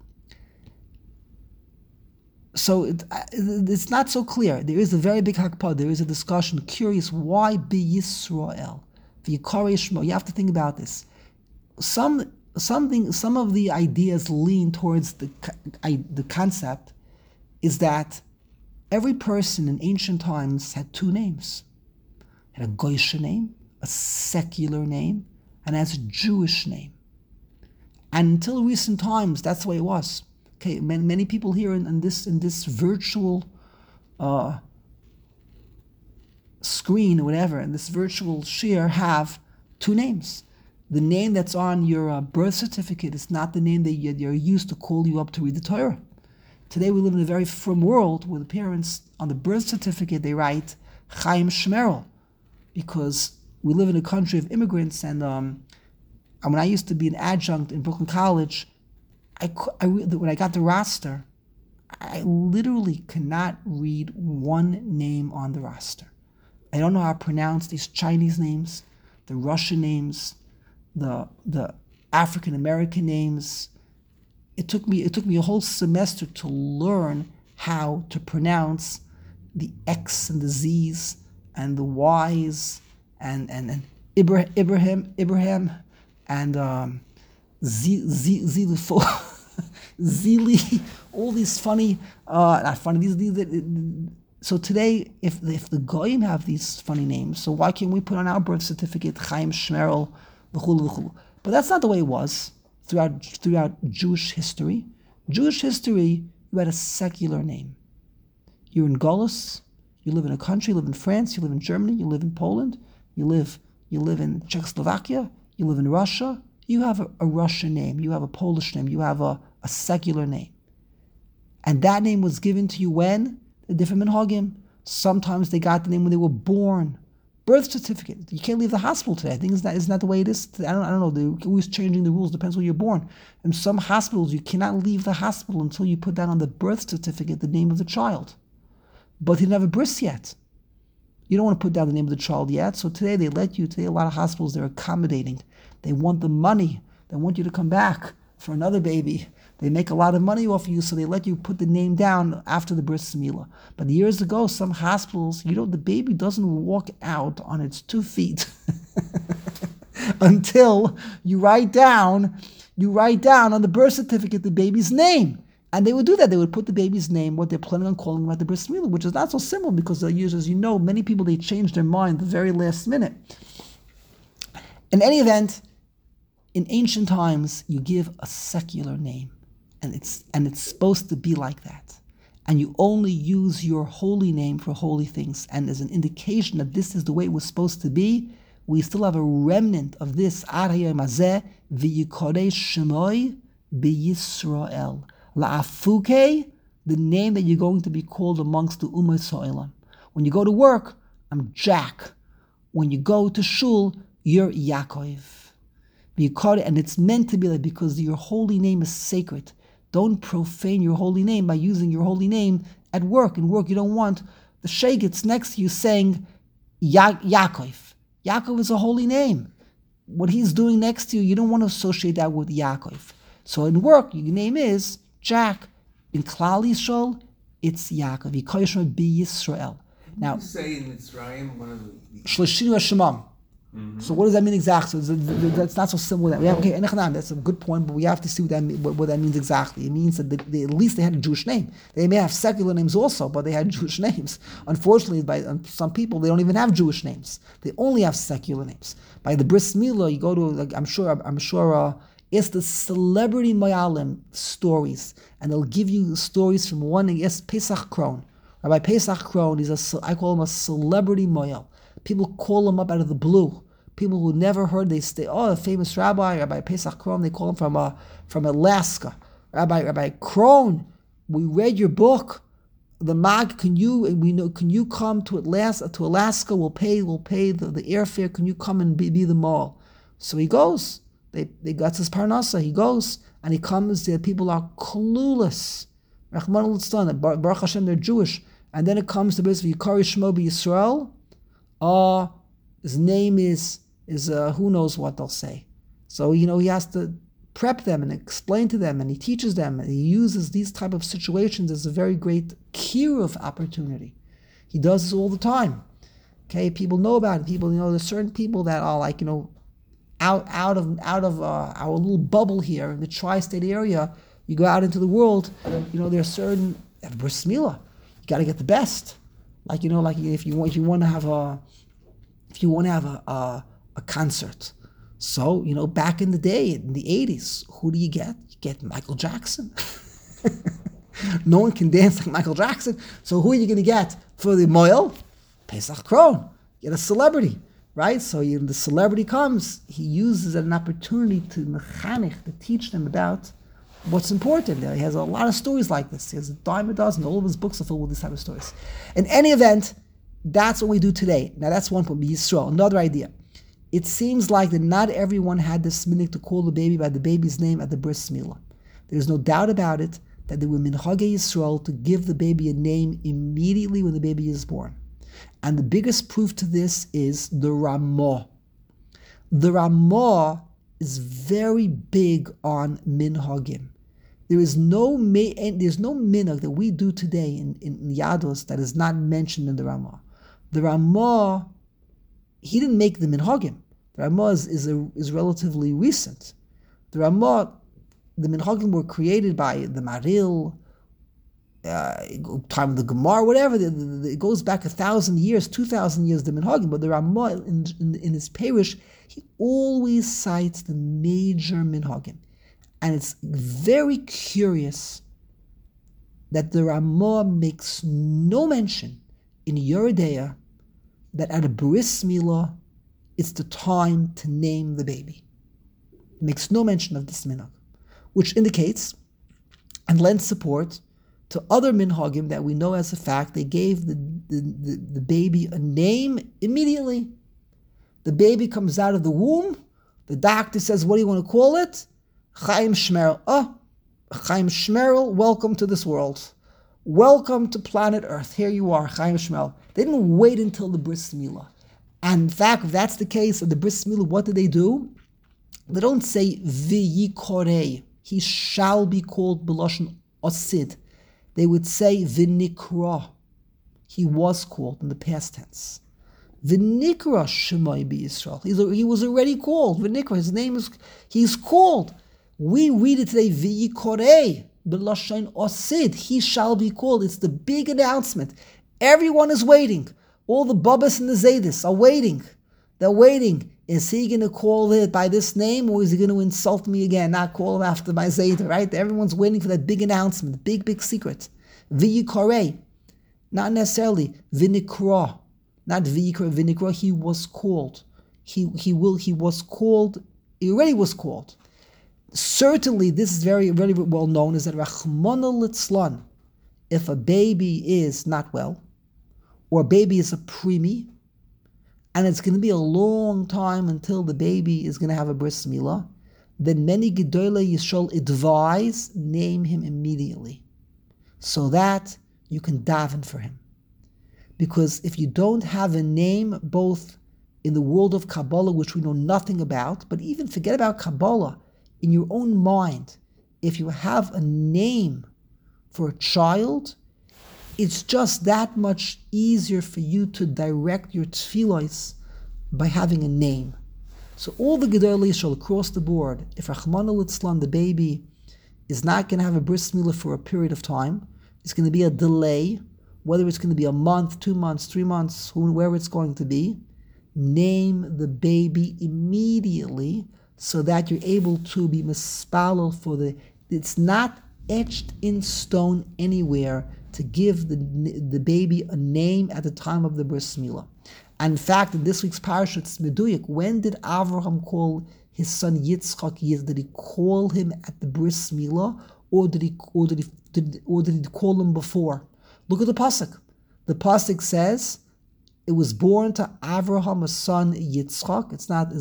So it's not so clear. There is a very big hakpah. There is a discussion. Curious, why b'Yisrael? V'yikorei shemo. You have to think about this. Some of the ideas lean towards the concept is that every person in ancient times had two names. Had a goyish name, a secular name, and has a Jewish name. And until recent times, that's the way it was. Okay, many people here in this virtual screen or whatever, in this virtual share, have two names. The name that's on your birth certificate is not the name that you're used to call you up to read the Torah. Today we live in a very frum world where the parents on the birth certificate they write Chaim Shmerel, because we live in a country of immigrants. And when I used to be an adjunct in Brooklyn College, when I got the roster, I literally could not read one name on the roster. I don't know how to pronounce these Chinese names, the Russian names, the African American names. It took me a whole semester to learn how to pronounce the X and the Z's and the Y's and Ibrahim and Zili, all these funny, not funny. So today, if the goyim have these funny names, so why can't we put on our birth certificate Chaim Shmerel, v'chulu? But that's not the way it was throughout Jewish history. Jewish history, you had a secular name. You're in Golus, you live in a country, you live in France, you live in Germany, you live in Poland, you live in Czechoslovakia, you live in Russia. You have a Russian name, you have a Polish name, you have a secular name. And that name was given to you when? The different minhagim. Sometimes they got the name when they were born. Birth certificate. You can't leave the hospital today. I think isn't that the way it is? I don't know. They're always changing the rules. Depends where you're born. In some hospitals, you cannot leave the hospital until you put down on the birth certificate the name of the child. But he didn't have a bris yet. You don't want to put down the name of the child yet. So today they let you. Today a lot of hospitals, they're accommodating. They want the money. They want you to come back for another baby. They make a lot of money off of you, so they let you put the name down after the bris milah. But years ago, some hospitals, the baby doesn't walk out on its 2 feet until you write down on the birth certificate the baby's name. And they would do that. They would put the baby's name, what they're planning on calling him at the bris milah, which is not so simple because they'll use, as you know, many people, they change their mind the very last minute. In any event, in ancient times, you give a secular name. And it's supposed to be like that. And you only use your holy name for holy things. And as an indication that this is the way it was supposed to be, we still have a remnant of this. V'yikorei shemoi b'Yisrael. La'afuke, the name that you're going to be called amongst the Ummah Ha'olam. When you go to work, I'm Jack. When you go to shul, you're Yaakov. And it's meant to be like, because your holy name is sacred. Don't profane your holy name by using your holy name at work. In work, you don't want the shegitz next to you saying Yaakov. Yaakov is a holy name. What he's doing next to you, you don't want to associate that with Yaakov. So in work, your name is Jack. In Klal Yisrael, it's Yaakov. Yikoyishma be Yisrael. Now, you say in Mitzrayim, one of the Shlishinu Hashemam. So what does that mean exactly? So that's not so simple. That we have, okay, that's a good point, but we have to see what that means exactly. It means that at least they had a Jewish name. They may have secular names also, but they had Jewish names. Unfortunately, by some people, they don't even have Jewish names. They only have secular names. By the Bris Milah, you go to, like, I'm sure. It's the celebrity Mayalim stories, and they'll give you stories from one. Yes, Pesach Kron. Rabbi Pesach Kron, I call him a celebrity Mayal. People call him up out of the blue. People who never heard, they say, a famous rabbi, Rabbi Pesach Kron, they call him from Alaska. Rabbi Kron, we read your book. The Mag, can you come to Alaska? We'll pay the airfare. Can you come and be the Maal? So he goes. They got his parnasa. He goes and he comes. The people are clueless. Rachmana litzlan, Baruch Hashem, they're Jewish. And then it comes to this Yikari Shmo B'Yisrael. His name is who knows what they'll say. So he has to prep them and explain to them, and he teaches them, and he uses these type of situations as a very great kiruv opportunity. He does this all the time. Okay, people know about it. People, there's certain people that are like, out of our little bubble here in the tri-state area. You go out into the world, there's certain bris milah. You got to get the best. Like if you want to have a concert. So back in the day, in the 80s, who do you get? You get Michael Jackson. No one can dance like Michael Jackson. So who are you going to get for the Moel? Pesach Kron. You get a celebrity. Right? So the celebrity comes, he uses it an opportunity to mechanich, to teach them about what's important. He has a lot of stories like this. He has a dime a dozen. All of his books are filled with these type of stories. In any event, that's what we do today. Now that's one point. Yisrael, another idea. It seems like that not everyone had this minhag to call the baby by the baby's name at the bris milah. There's no doubt about it that there were minhagei Yisrael to give the baby a name immediately when the baby is born. And the biggest proof to this is the Ramah. The Ramah is very big on minhagim. There's no minhag that we do today in Yadus that is not mentioned in the Ramah. The Ramah, he didn't make the minhagim. The Ramah is relatively recent. The Ramah, the minhagim were created by the Maril, time of the Gemara, whatever. It goes back 1,000 years, 2,000 years, the minhagim. But the Ramah in his parish, he always cites the major minhagim, and it's very curious that the Ramah makes no mention in Yeridea that at a bris milah, it's the time to name the baby. It makes no mention of this minhag, which indicates and lends support to other minhagim that we know as a fact. They gave the baby a name immediately. The baby comes out of the womb. The doctor says, what do you want to call it? Chaim Shmerel. Chaim Shmerel, welcome to this world. Welcome to planet Earth. Here you are, Chaim Shmerel. They didn't wait until the bris milah. And in fact, if that's the case, at the bris milah, what do? They don't say v'yikorei. He shall be called b'lashon osid. They would say v'nikra. He was called in the past tense. V'nikra Shemai b'Yisrael. He was already called. V'nikra. His name is. He's called. We read it today. V'yikorei b'lashon osid. He shall be called. It's the big announcement. Everyone is waiting. All the Babas and the Zaydis are waiting. They're waiting. Is he going to call it by this name, or is he going to insult me again, not call him after my Zayda, right? Everyone's waiting for that big announcement, big secret. V'yikorei. Not necessarily v'nikra. Not v'yikra, v'nikra. He was called. He was called. He already was called. Certainly, this is very, very well known, is that Rachmana litzlan, if a baby is not well, or a baby is a preemie, and it's going to be a long time until the baby is going to have a bris milah, then many Gedolei Yisrael advise, name him immediately, so that you can daven for him. Because if you don't have a name, both in the world of Kabbalah, which we know nothing about, but even forget about Kabbalah, in your own mind, if you have a name for a child, it's just that much easier for you to direct your tefillos by having a name. So all the Gedolei Yisrael across the board, if Rachmana litzlan, the baby, is not going to have a bris milah for a period of time, it's going to be a delay, whether it's going to be a month, 2 months, 3 months, wherever it's going to be, name the baby immediately so that you're able to be mispalel for the... It's not etched in stone anywhere to give the baby a name at the time of the bris milah. And in fact, in this week's parasha, it's meduyik. When did Avraham call his son Yitzchak? Did he call him at the bris milah, or did he call him before? Look at the pasuk. The pasuk says it was born to Avraham a son Yitzchak. It's not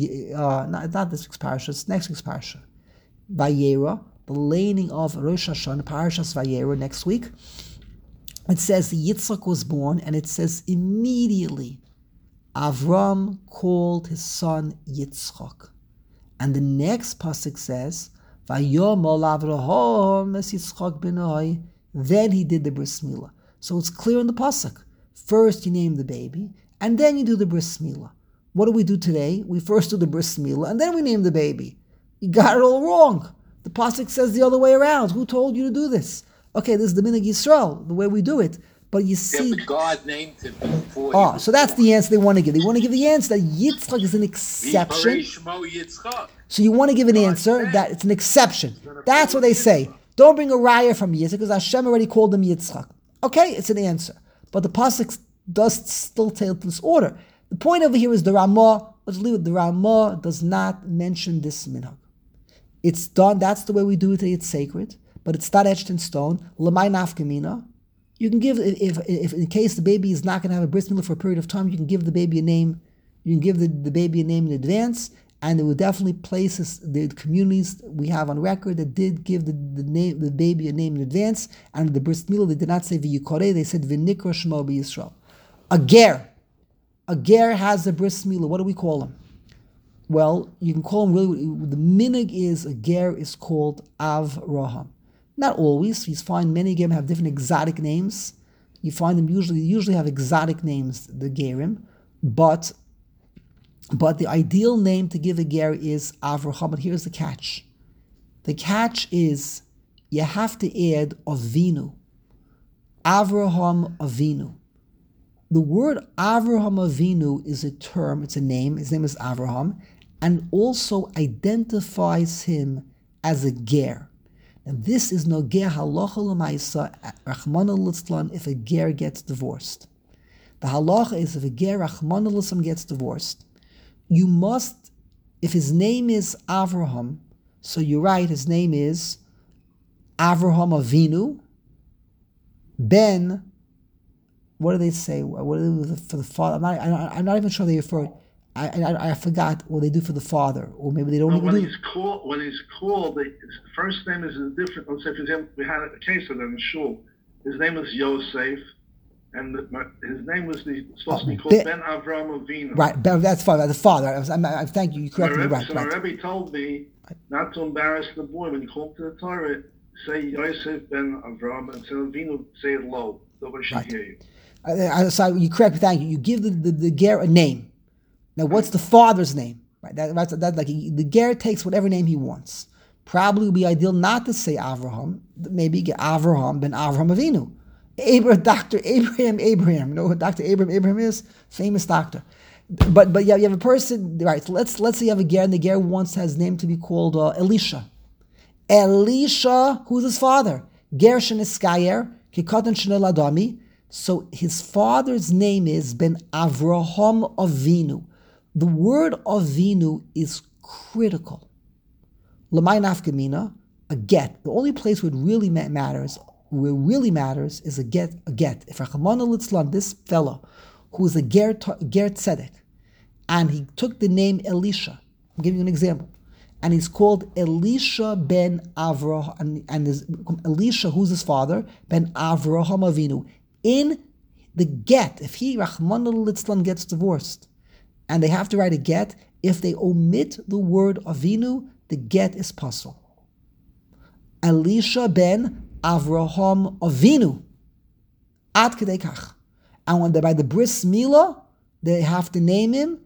this week's parasha. It's next week's parasha. Vayera, the laning of Rosh Hashanah, Parashas Vayera next week. It says Yitzchak was born, and it says immediately Avram called his son Yitzchak. And the next pasuk says, Vayomol Avraham es Yitzchak benoi. Then he did the bris milah. So it's clear in the pasuk. First you name the baby, and then you do the bris milah. What do we do today? We first do the bris milah, and then we name the baby. You got it all wrong. The pasuk says the other way around. Who told you to do this? Okay, this is the Minhag Yisrael, the way we do it. But you see... Yeah, but God named him before. So that's the answer they want to give. They want to give the answer that Yitzchak is an exception. So you want to give an answer that it's an exception. That's what they say. Don't bring a raya from Yitzchak because Hashem already called him Yitzchak. Okay, it's an answer. But the pasuk does still tell this order. The point over here is the Ramah. Let's leave it. The Ramah does not mention this minhag. It's done. That's the way we do it. It's sacred, but it's not etched in stone. L'may nafkamina. You can give, if in case the baby is not going to have a bris milah for a period of time, you can give the baby a name. You can give the baby a name in advance, and it will definitely places the communities we have on record that did give the baby a name in advance. And the bris milah, they did not say v'yikoreh, they said v'nikra shmo b'Yisrael. A ger has a bris milah. What do we call him? Well, you can call him really. The minhag is a ger is called Avraham. Not always. You find many gerim have different exotic names. You find them usually have exotic names, the gerim, but the ideal name to give a ger is Avraham. But here's the catch. The catch is you have to add Avinu. Avraham Avinu. The word Avraham Avinu is a term, it's a name. His name is Avraham, and also identifies him as a ger. And this is no ger halacha l'maisa, Rachmana litzlan, if a ger gets divorced. The halacha is if a ger Rachmana litzlan gets divorced, you must, if his name is Avraham, so you're right, his name is Avraham Avinu, Ben, what do they say? What do they do for the father? I'm not even sure they refer. I forgot what they do for the father, or maybe they don't even do. When he's called, the first name is a different. Let's say, for example, we had a case of them in shul. His name is Yosef, and his name was supposed to be called Ben Avram Avinu. Right, that's father. The father. I thank you. You corrected me. Right. So my Rebbe told me not to embarrass the boy when you call to the Torah. Say Yosef Ben Avram, and say Avinu. Say it low. Nobody should hear you. So you correct me. Thank you. You give the ger a name. Now, what's the father's name? Right, that's like the ger takes whatever name he wants. Probably would be ideal not to say Avraham. Maybe get Avraham ben Avraham Avinu. Dr. Abraham. You know who Dr. Abraham is? Famous doctor. But yeah, you have a person, right? So let's say you have a ger, and the ger wants his name to be called Elisha. Elisha, who's his father? Gershon Iskayer, Kikatan Shnel Adami. So his father's name is Ben Avraham Avinu. The word Avinu is critical. L'may nafkamina, a get. The only place where it really matters is a get. If Rachmana litzlan, this fellow, who is a ger tzedek, and he took the name Elisha, I'm giving you an example, and he's called Elisha ben Avraham, and Elisha, who's his father, ben Avraham Avinu. In the get, if he, Rachmana litzlan, gets divorced, and they have to write a get, if they omit the word Avinu, the get is pasul. Elisha ben Avraham Avinu. Ad kedei kach. And when they're by the bris milah, they have to name him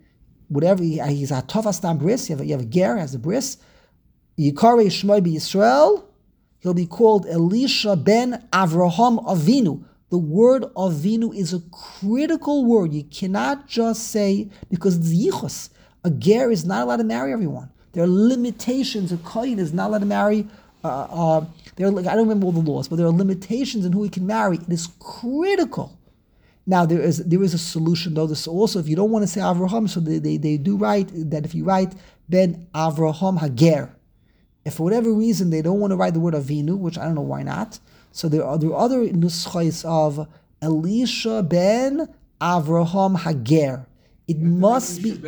whatever, he's a Tovastam bris, you have a ger, has a bris, Yikare Shmoi Yisrael, he'll be called Elisha ben Avraham Avinu. The word Avinu is a critical word. You cannot just say, because it's yichus. A ger is not allowed to marry everyone. There are limitations. A kohen is not allowed to marry. I don't remember all the laws, but there are limitations in who he can marry. It is critical. Now there is a solution though. This also, if you don't want to say Avraham, so they do write that if you write ben Avraham Hager, if for whatever reason they don't want to write the word Avinu, which I don't know why not, so there are other nuschais of Elisha ben Avraham Hager. It must be.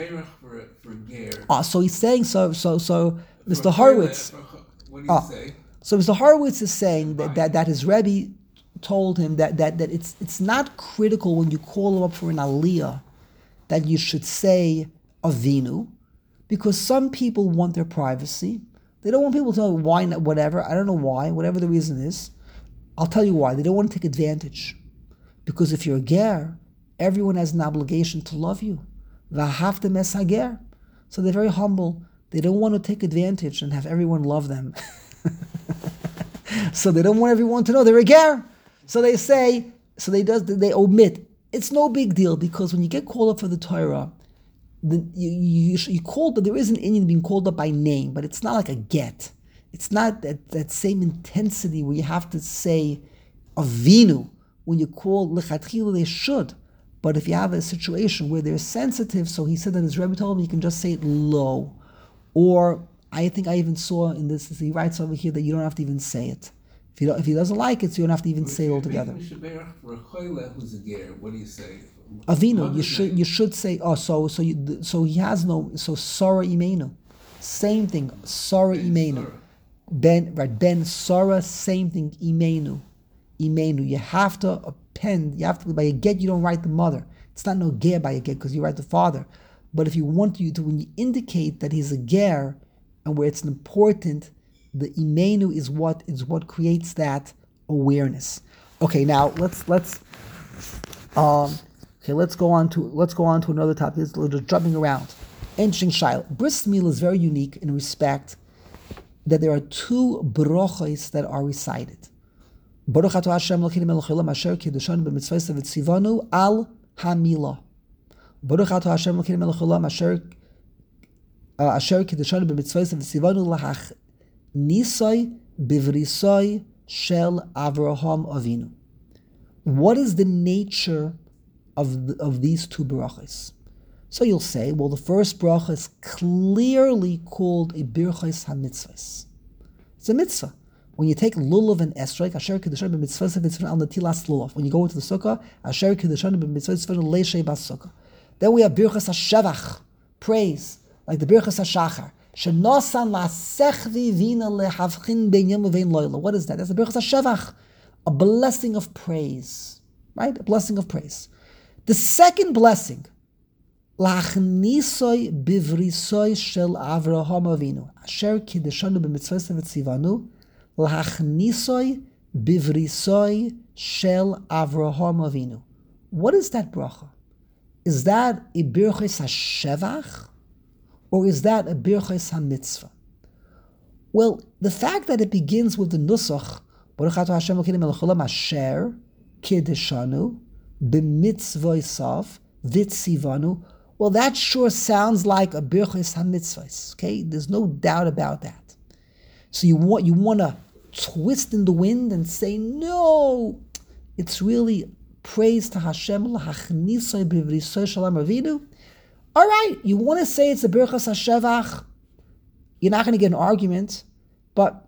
So he's saying so. Mr. Horowitz. What do you say? So Mr. Horowitz is saying that his Rebbe told him that it's not critical when you call him up for an aliyah that you should say Avinu, because some people want their privacy. They don't want people to know why, whatever. I don't know why, whatever the reason is. I'll tell you why. They don't want to take advantage. Because if you're a ger, everyone has an obligation to love you. V'ahavtem es hager. So they're very humble. They don't want to take advantage and have everyone love them. So they don't want everyone to know they're a ger. So they say, they omit. It's no big deal, because when you get called up for the Torah, you called, but there is an Indian being called up by name, but it's not like a get. It's not that same intensity where you have to say Avinu when you call lechatchila. They should, but if you have a situation where they're sensitive, so he said that his Rebbe told him you can just say it low, or I think I even saw in this, he writes over here that you don't have to even say it. If he doesn't like it, so you don't have to even say it altogether. For a choyle who's a ger, what do you say? Avinu, you should say. So he has no. So Sora Imenu, same thing. Sora Imenu, Ben Sora, same thing. Imenu. You have to append. You have to, by a get. You don't write the mother. It's not no ger by a get because you write the father. But if you want to, when you indicate that he's a ger, and where it's important, the Imenu is what creates that awareness. Okay, now let's go on to another topic. We're just jumping around. Interesting shaila. Bris Milah is very unique in respect that there are two brachos that are recited. Baruch atah Hashem Elokeinu melech haolam asher kiddushanu b'mitzvoseh v'tzivanu al hamilah. Baruch atah Hashem Elokeinu melech haolam asher kiddushanu b'mitzvoseh v'tzivanu lahachnisoi b'vrisoi shel Avraham Avinu. What is the nature of these two brachas? So you'll say, well, the first bracha is clearly called a birchas hamitzvahs. It's a mitzvah. When you take lulav and esrog, asher kiddushanu b'mitzvahs v'tzivanu al natilas lulav. When you go into the sukkah, asher kiddushanu b'mitzvahs v'tzivanu leishei bas-sukkah. Then we have birchas hashevach, praise, like the birchas hashachar. Shenosan la'asechvi vina lehavchin bein yom uvein loyla. What is that? That's the birchas hashevach, a blessing of praise, right? A blessing of praise. The second blessing, la'achnisoi bivrisoi shel Avraham Avinu, asher kiddushanu b'mitzvoseh v'tzivanu, la'achnisoi bivrisoi shel Avraham Avinu. What is that bracha? Is that a birchas hashevach, or is that a birchas hamitzvah? Well, the fact that it begins with the nusach, Baruch atah Hashem Elokeinu melech haolam asher kiddushanu b'mitzvosav v'tzivanu. Well, that sure sounds like a birchas hamitzvahs. Okay, there's no doubt about that. So you want to twist in the wind and say no, it's really praise to Hashem l'hachnisoi b'vrisoi shel Avinu. All right, you want to say it's a birchas hashevach. You're not going to get an argument, but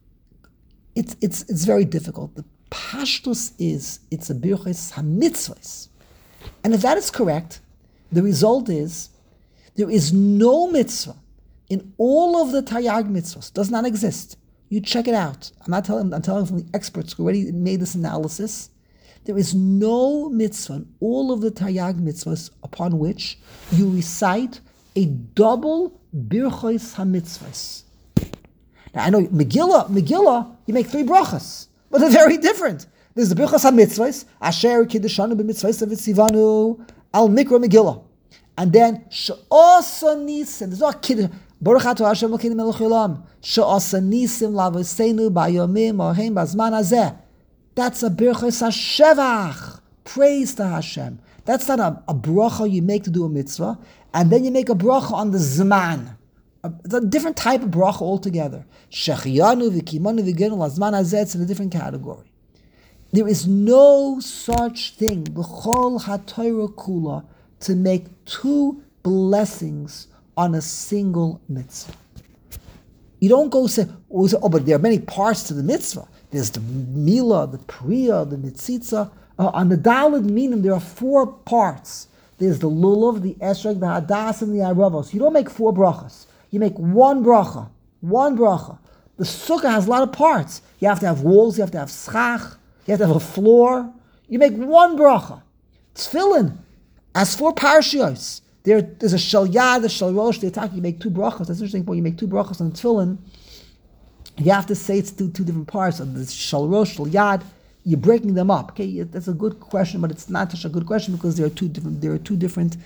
it's very difficult. The pashtus is it's a birchas hamitzvahs, and if that is correct, the result is there is no mitzvah in all of the Taryag mitzvahs. Does not exist. You check it out. I'm telling from the experts who already made this analysis. There is no mitzvah in all of the Taryag mitzvahs upon which you recite a double birchos hamitzvahs. Now I know Megillah, you make three brachas, but they're very different. There's the birchos hamitzvahs, asher kiddushanu b'mitzvoseh v'tzivanu al mikra Megillah, And then she'asa nisim. There's no kiddush. Baruch atah Hashem Elokeinu melech haolam. She'asa nisim lavoseinu bayomim oheim bazman hazeh. That's a birchos hashevach. Praise to Hashem. That's not a bracha you make to do a mitzvah, and then you make a bracha on the zman. It's a different type of bracha altogether. Shechiyanu v'kimanu v'genu lazman hazeh. It's in a different category. There is no such thing, b'chol haTorah kula, to make two blessings on a single mitzvah. You don't go say, oh, but there are many parts to the mitzvah. There's the milah, the priya, the mitzitza. On the Daled Minim, there are 4 parts. There's the lulav, the esrog, the hadas, and the aravos. You don't make 4 brachas. You make one bracha. One bracha. The sukkah has a lot of parts. You have to have walls, you have to have schach, you have to have a floor. You make one bracha. Tefillin has 4 parashiyos. There's a shel yad, a shel rosh, the attack. You make 2 brachas. That's interesting. When you make 2 brachas on tefillin, you have to say it's two different parts. The shel rosh, shel yad. You're breaking them up. Okay, that's a good question, but it's not such a good question because there are two different.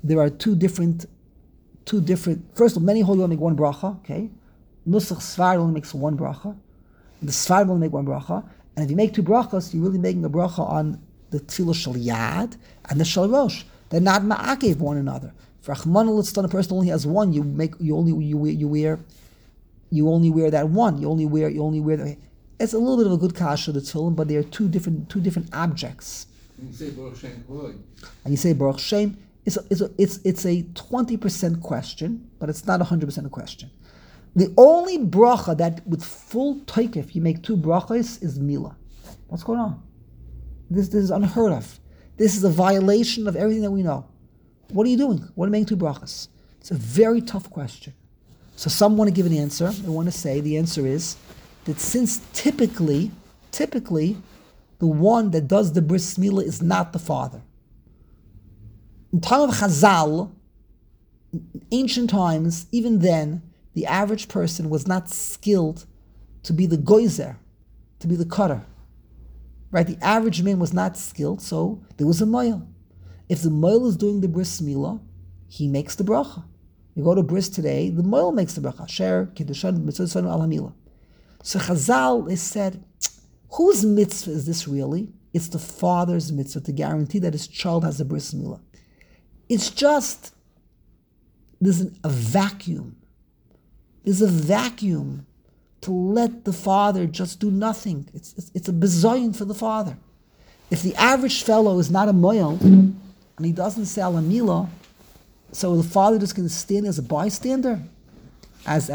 First of all, many hold you only make one bracha. Okay, Nusach Sfard only makes one bracha. The Sfard only make one bracha, and if you make 2 brachas, you're really making a bracha on the tefillah shel yad and the shel rosh. They're not ma'akev one another. For Rachmana litzlan, a person only has one. You only wear that one. You only wear that. It's a little bit of a good kasha, the tefillin, but they are two different objects. And you say Baruch Shem Kavod. And you say Baruch Shem. It's a 20% question, but it's not 100% a question. The only bracha that with full toikef you make 2 brachas is milah. What's going on? This is unheard of. This is a violation of everything that we know. What are you doing? What are you making 2 brachas? It's a very tough question. So some want to give an answer. They want to say the answer is that since typically, the one that does the bris milah is not the father. In time of Chazal, in ancient times, even then, the average person was not skilled to be the goizer, to be the cutter. Right? The average man was not skilled, so there was a moil. If the moil is doing the bris milah, he makes the bracha. You go to bris today, the moil makes the bracha. Sher, kiddushan, mitzvah, al hamilah. So Chazal has said, whose mitzvah is this really? It's the father's mitzvah to guarantee that his child has a bris milah. It's just, there's a vacuum. There's a vacuum to let the father just do nothing. It's a bizayon for the father. If the average fellow is not a moyel, and he doesn't say al hamilah, so the father just going to stand as a bystander, as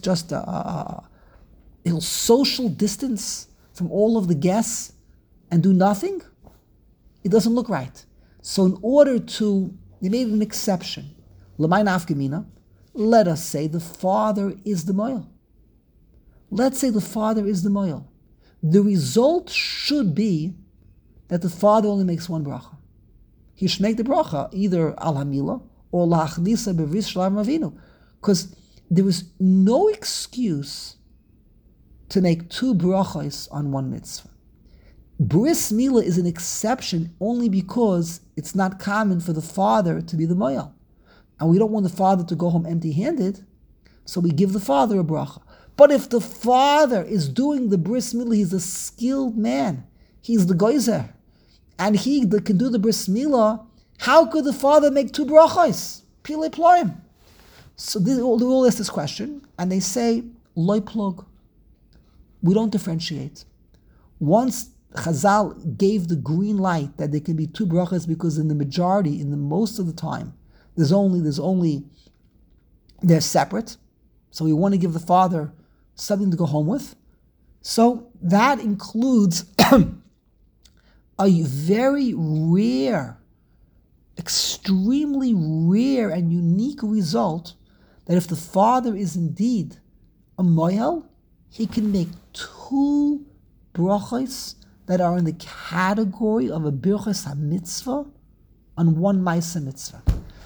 he'll social distance from all of the guests and do nothing? It doesn't look right. So in order to, they made an exception. L'may nafkamina, let us say the father is the moyel. Let's say the father is the moyel. The result should be that the father only makes one bracha. He should make the bracha either al hamilah or la'achnisa b'ris shlam avinu, because there is no excuse to make 2 brachas on one mitzvah. Bris milah is an exception only because it's not common for the father to be the moyel. And we don't want the father to go home empty-handed, so we give the father a bracha. But if the father is doing the bris milah, he's a skilled man. He's the goizer. And he can do the bris milah, how could the father make 2 brachas? Pilei ploim. So they all ask this question, and they say, loy plug. We don't differentiate. Once Chazal gave the green light that there can be 2 brachas, because in the majority, in the most of the time, they're separate. So we want to give the father something to go home with. So that includes a very rare, extremely rare and unique result that if the father is indeed a moyel, he can make 2 brachas that are in the category of a birchas ha-mitzvah on one ma'aseh mitzvah.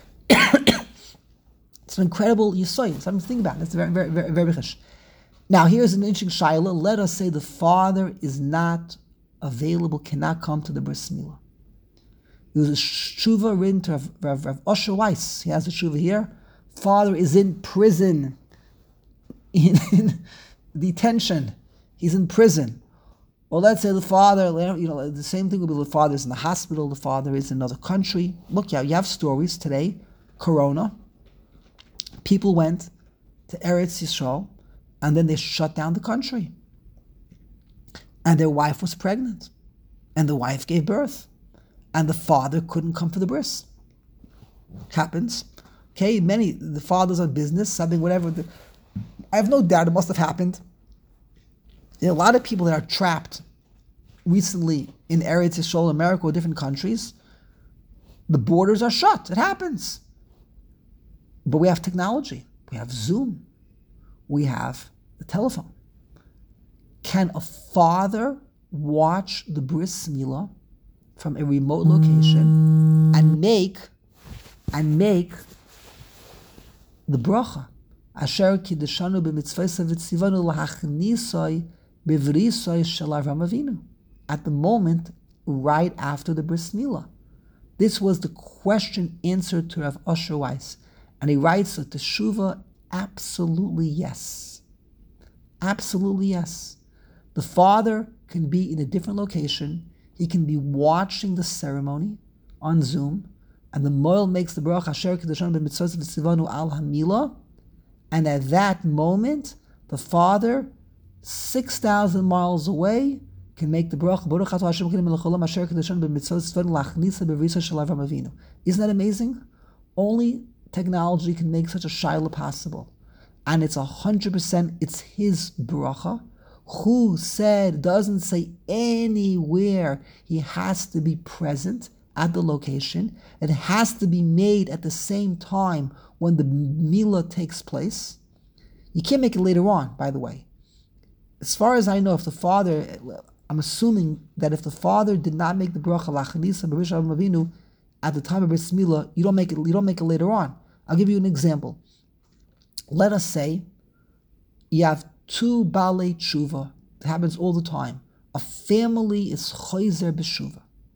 It's an incredible yisoy. Something to think about. It's very, very, very, very bichish. Now, here's an interesting shaila. Let us say the father is not available, cannot come to the bris milah. There was a tshuva written to Rav Osher Weiss. He has a tshuva here. Father is in prison, in detention. He's in prison. Or let's say the father, the same thing would be the father is in the hospital, the father is in another country. Look, you have stories today, Corona. People went to Eretz Yisrael, and then they shut down the country. And their wife was pregnant. And the wife gave birth. And the father couldn't come for the bris. Happens. Okay, the fathers on business, something, whatever. I have no doubt it must have happened. There are a lot of people that are trapped recently in Eretz Yisrael, America, or different countries. The borders are shut. It happens. But we have technology. We have Zoom. We have the telephone. Can a father watch the bris milah from a remote location and make the bracha? Asher kiddushanu b'mitzvaysa v'tzivanu lahachnisoi b'vrisoi shel Avram Avinu. At the moment, right after the bris milah. This was the question answered to Rav Osher Weiss. And he writes that the Teshuva, absolutely yes. Absolutely yes. The father can be in a different location. He can be watching the ceremony on Zoom. And the moil makes the bracha asher k'dashanu b'mitzvos v'tzivanu al hamila. And at that moment, the father, 6,000 miles away, can make the bracha. Isn't that amazing? Only technology can make such a shaila possible. And it's 100%, it's his bracha. Who said, doesn't say anywhere he has to be present at the location. It has to be made at the same time when the milah takes place. You can't make it later on, by the way. As far as I know, if the father, I'm assuming that if the father did not make the bracha lachanisa b'rish Avram Avinu at the time of bris milah, you don't make it later on. I'll give you an example. Let us say you have two balei tshuva. It happens all the time. A family is choizer b'shuva.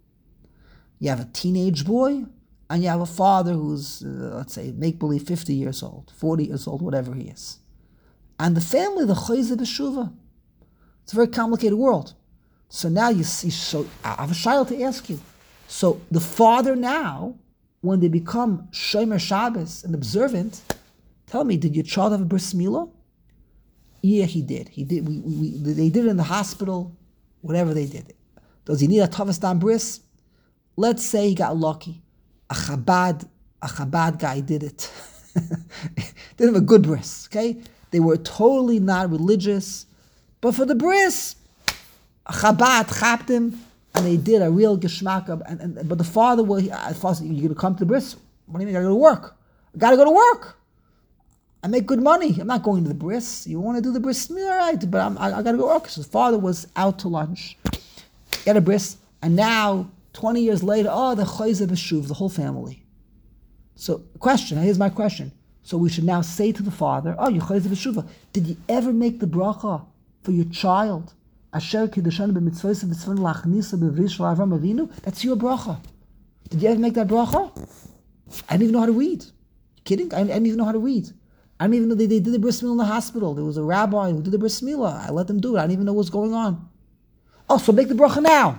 You have a teenage boy, and you have a father who's, let's say, make-believe 50 years old, 40 years old, whatever he is. And the family, the choizer b'shuva. It's a very complicated world. So now you see, so I have a shayla to ask you. So the father now, when they become shomer Shabbos and observant, tell me, did your child have a bris milah? Yeah, he did. He did. They did it in the hospital, whatever they did. Does he need a tavas dam bris? Let's say he got lucky. A Chabad guy did it. Didn't have a good bris, okay? They were totally not religious. But for the bris, a Chabad chapped him, and they did a real geschmack. But the father, you're going to come to the bris? What do you mean? I got to go to work. I got to go to work. I make good money. I'm not going to the bris. You want to do the bris? All right, but I got to go to work. So the father was out to lunch, get a bris, and now 20 years later, the choizer b'shuv, the whole family. So, here's my question. So we should now say to the father, you choizer b'shuva, did you ever make the bracha for your child? Asher kiddushanu b'mitzvos v'tzivanu lachanisa b'vris shel Avram Avinu? That's your bracha. Did you ever make that bracha? I didn't even know how to read. You kidding? I didn't even know how to read. I didn't even know they did the bris milah in the hospital. There was a rabbi who did the bris milah. I let them do it. I didn't even know what was going on. So make the bracha now.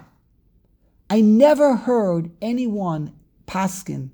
I never heard anyone paskin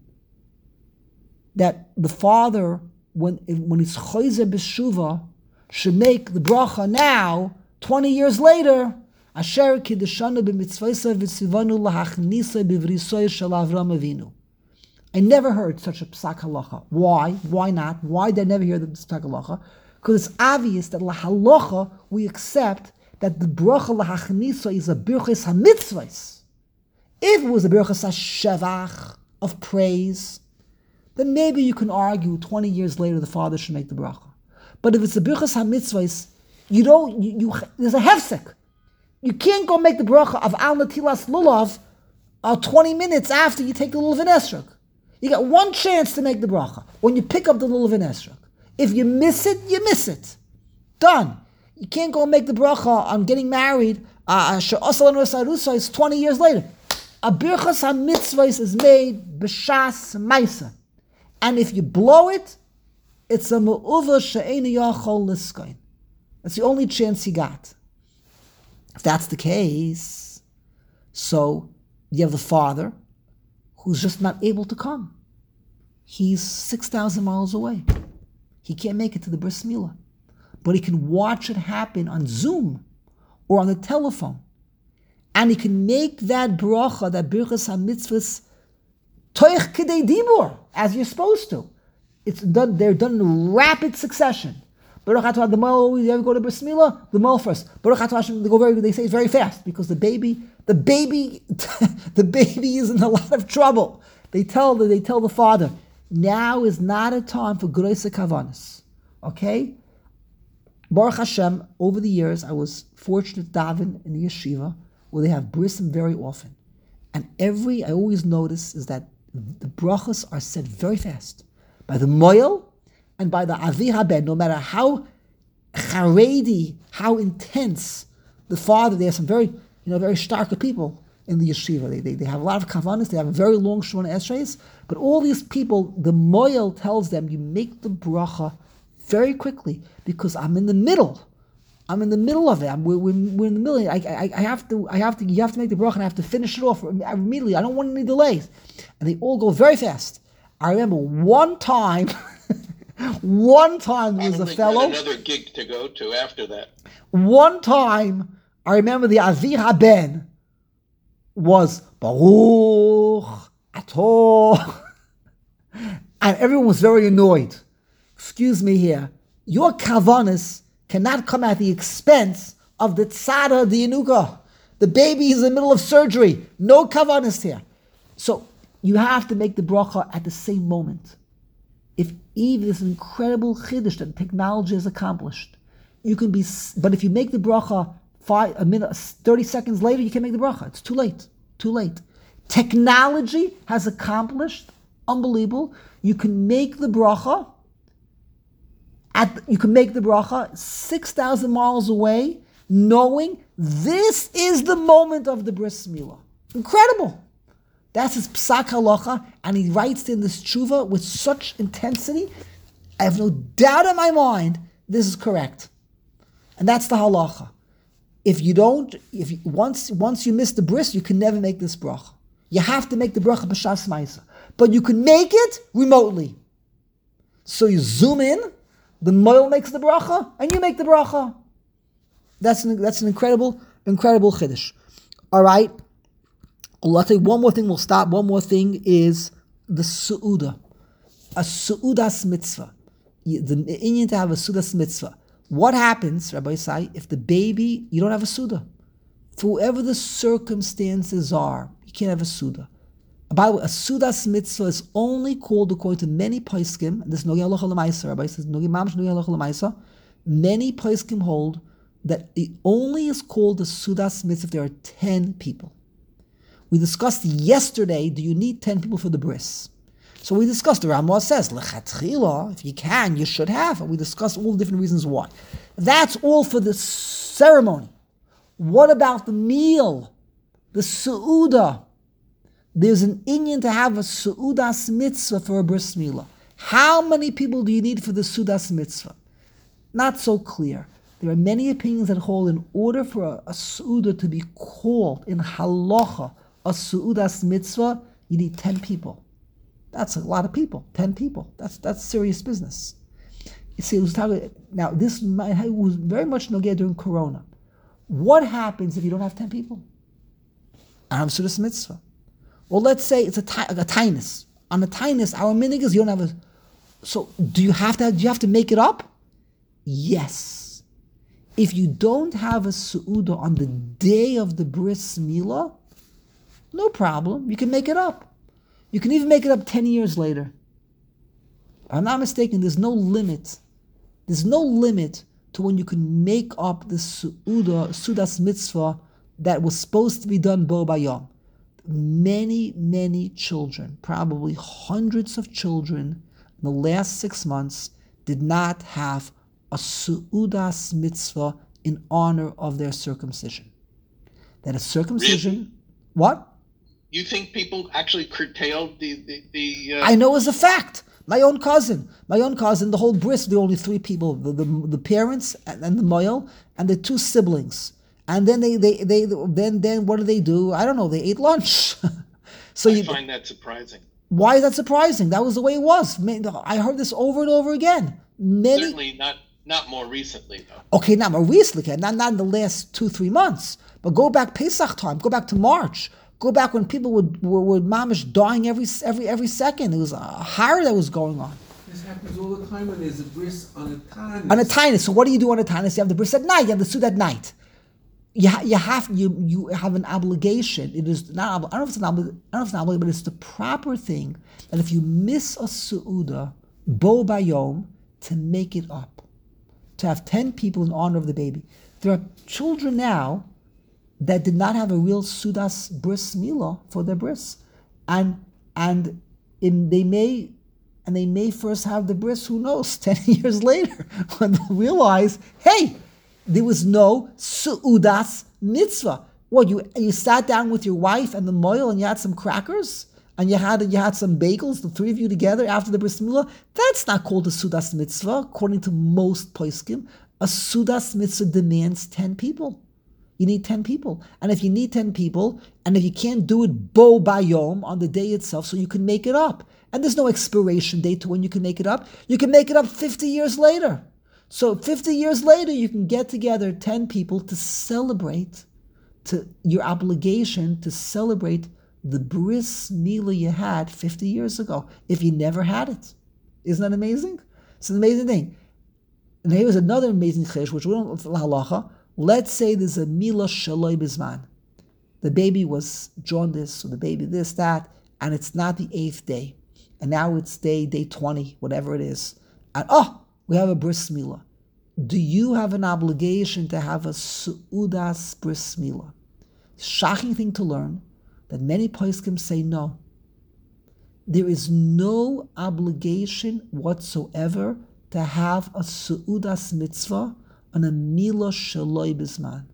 that the father, when he's choizer b'shuva, should make the bracha now, 20 years later, asher kiddushanu b'mitzvaysa v'tzivanu lahachnisa b'vrisoy shel Avram Avinu. I never heard such a psak halacha. Why? Why not? Why did I never hear the psak halacha? Because it's obvious that lahalacha, we accept that the bracha lahachnisa is a birchas hamitzvahs. If it was a birchas hashevach, of praise, then maybe you can argue 20 years later the father should make the bracha. But if it's a birchas hamitzvahs, there's a hefsek. You can't go make the bracha of al natilas lulav 20 minutes after you take the lulav esrog. You got one chance to make the bracha when you pick up the lulav esrog. If you miss it, you miss it. Done. You can't go make the bracha on getting married. It's 20 years later. A birchas ha-mitzvahs is made b'shas maisa. And if you blow it, it's a me'uva she'einu yachol liskoin. That's the only chance he got. If that's the case, so you have the father who's just not able to come. He's 6,000 miles away. He can't make it to the bris milah. But he can watch it happen on Zoom or on the telephone. And he can make that bracha, that birchas ha-mitzvahs, toich kedei dibur, as you're supposed to. It's done. They're done in rapid succession. Baruch atah the male. You ever go to bris milah? The male first. Baruch atah Hashem, they say it's very fast because the baby is in a lot of trouble. They tell the father, now is not a time for groise kavanas. Okay? Baruch Hashem, over the years, I was fortunate to daven in the yeshiva where they have brisim very often. And I always notice is that the brachas are said very fast. By the moyel and by the avi haben, no matter how charedi, how intense the father, they have some very stark people in the yeshiva. They have a lot of kavanas, they have a very long shemona esrei, but all these people, the moyel tells them, you make the bracha very quickly because I'm in the middle of it. We're in the middle. You have to make the bracha and I have to finish it off immediately. I don't want any delays. And they all go very fast. I remember one time there was a fellow. Another gig to go to after that. One time, I remember the Avi Haben was Baruch Ato, and everyone was very annoyed. Excuse me here. Your kavanas cannot come at the expense of the tzara, the yenuka. The baby is in the middle of surgery. No kavanas here. So you have to make the bracha at the same moment. If even this incredible chiddush that technology has accomplished, but if you make the bracha 30 seconds later, you can't make the bracha. It's too late. Too late. Technology has accomplished, unbelievable. You can make the bracha 6,000 miles away, knowing this is the moment of the bris milah. Incredible. That's his psak halacha, and he writes in this tshuva with such intensity. I have no doubt in my mind this is correct, and that's the halacha. Once you miss the bris, you can never make this bracha. You have to make the bracha b'shas ma'isa, but you can make it remotely. So you zoom in, the moil makes the bracha, and you make the bracha. That's an incredible chiddush. All right. I'll tell you one more thing, we'll stop. One more thing is the su'udah. A su'udas mitzvah. The inyan to have a su'udas mitzvah. What happens, Rabbi Isai, if the baby, you don't have a su'udah? For whatever the circumstances are, you can't have a su'udah. By the way, a su'udas mitzvah is only called, according to many poskim, and this is Nogi Halacha L'maisa, Rabbi says, Nogi Mamash Nogi Halacha L'maisa, many poskim hold that it only is called a su'udas mitzvah if there are 10 people. We discussed yesterday, do you need 10 people for the bris? So we discussed, the Ramah says, L'chatchila, if you can, you should have. And we discussed all the different reasons why. That's all for the ceremony. What about the meal? The su'udah? There's an inyan to have a su'udas mitzvah for a bris milah. How many people do you need for the su'udas mitzvah? Not so clear. There are many opinions that hold in order for a su'udah to be called in halacha a su'udas mitzvah, you need 10 people. That's a lot of people. 10 people. That's serious business. You see, now this was very much nogeh during Corona. What happens if you don't have 10 people? I have su'udas mitzvah. Well, let's say it's a tainus. On a tainus, our minig is you don't have a. So do you have to make it up? Yes. If you don't have a su'udah on the day of the bris milah, no problem. You can make it up. You can even make it up 10 years later. If I'm not mistaken, there's no limit. There's no limit to when you can make up the su'udas mitzvah that was supposed to be done bo bayom. Many children, probably hundreds of children in the last 6 months did not have a su'udas mitzvah in honor of their circumcision. That a circumcision, Really? What? You think people actually curtailed the I know as a fact. My own cousin, the whole bris, there were only three people, the parents and the moyel and the two siblings. And then then what do? I don't know, they ate lunch. So I find that surprising. Why is that surprising? That was the way it was. I heard this over and over again. Certainly not more recently, though. Okay, not more recently, not in the last 2-3 months. But go back Pesach time, go back to March. Go back when people were mamish dying every second. It was a horror that was going on. This happens all the time when there's a bris on a tanis. On a tanis. So what do you do on a tanis? You have the bris at night. You have the suit at night. You have an obligation. It is not. I don't know if it's an obligation, but it's the proper thing that if you miss a suuda, bo bayom, to make it up, to have 10 people in honor of the baby. There are children now that did not have a real sudas bris milah for their bris, and they may first have the bris. Who knows? 10 years later, when they realize, hey, there was no suudas mitzvah. What, you sat down with your wife and the moil and you had some crackers and you had some bagels, the three of you together after the bris milah? That's not called a sudas mitzvah according to most poskim. A sudas mitzvah demands 10 people. You need 10 people. And if you need 10 people, and if you can't do it bo bayom on the day itself, so you can make it up. And there's no expiration date to when you can make it up. You can make it up 50 years later. So 50 years later, you can get together 10 people to celebrate, to your obligation to celebrate the bris milah you had 50 years ago, if you never had it. Isn't that amazing? It's an amazing thing. And here's another amazing chesh, which we don't halacha. Let's say there's a milah shaloi bizman. The baby was jaundice, or the baby this, that, and it's not the 8th day. And now it's day 20, whatever it is. And we have a bris milah. Do you have an obligation to have a suudas bris milah? Shocking thing to learn that many poskim say no. There is no obligation whatsoever to have a suudas mitzvah on a milah shaloi bizman.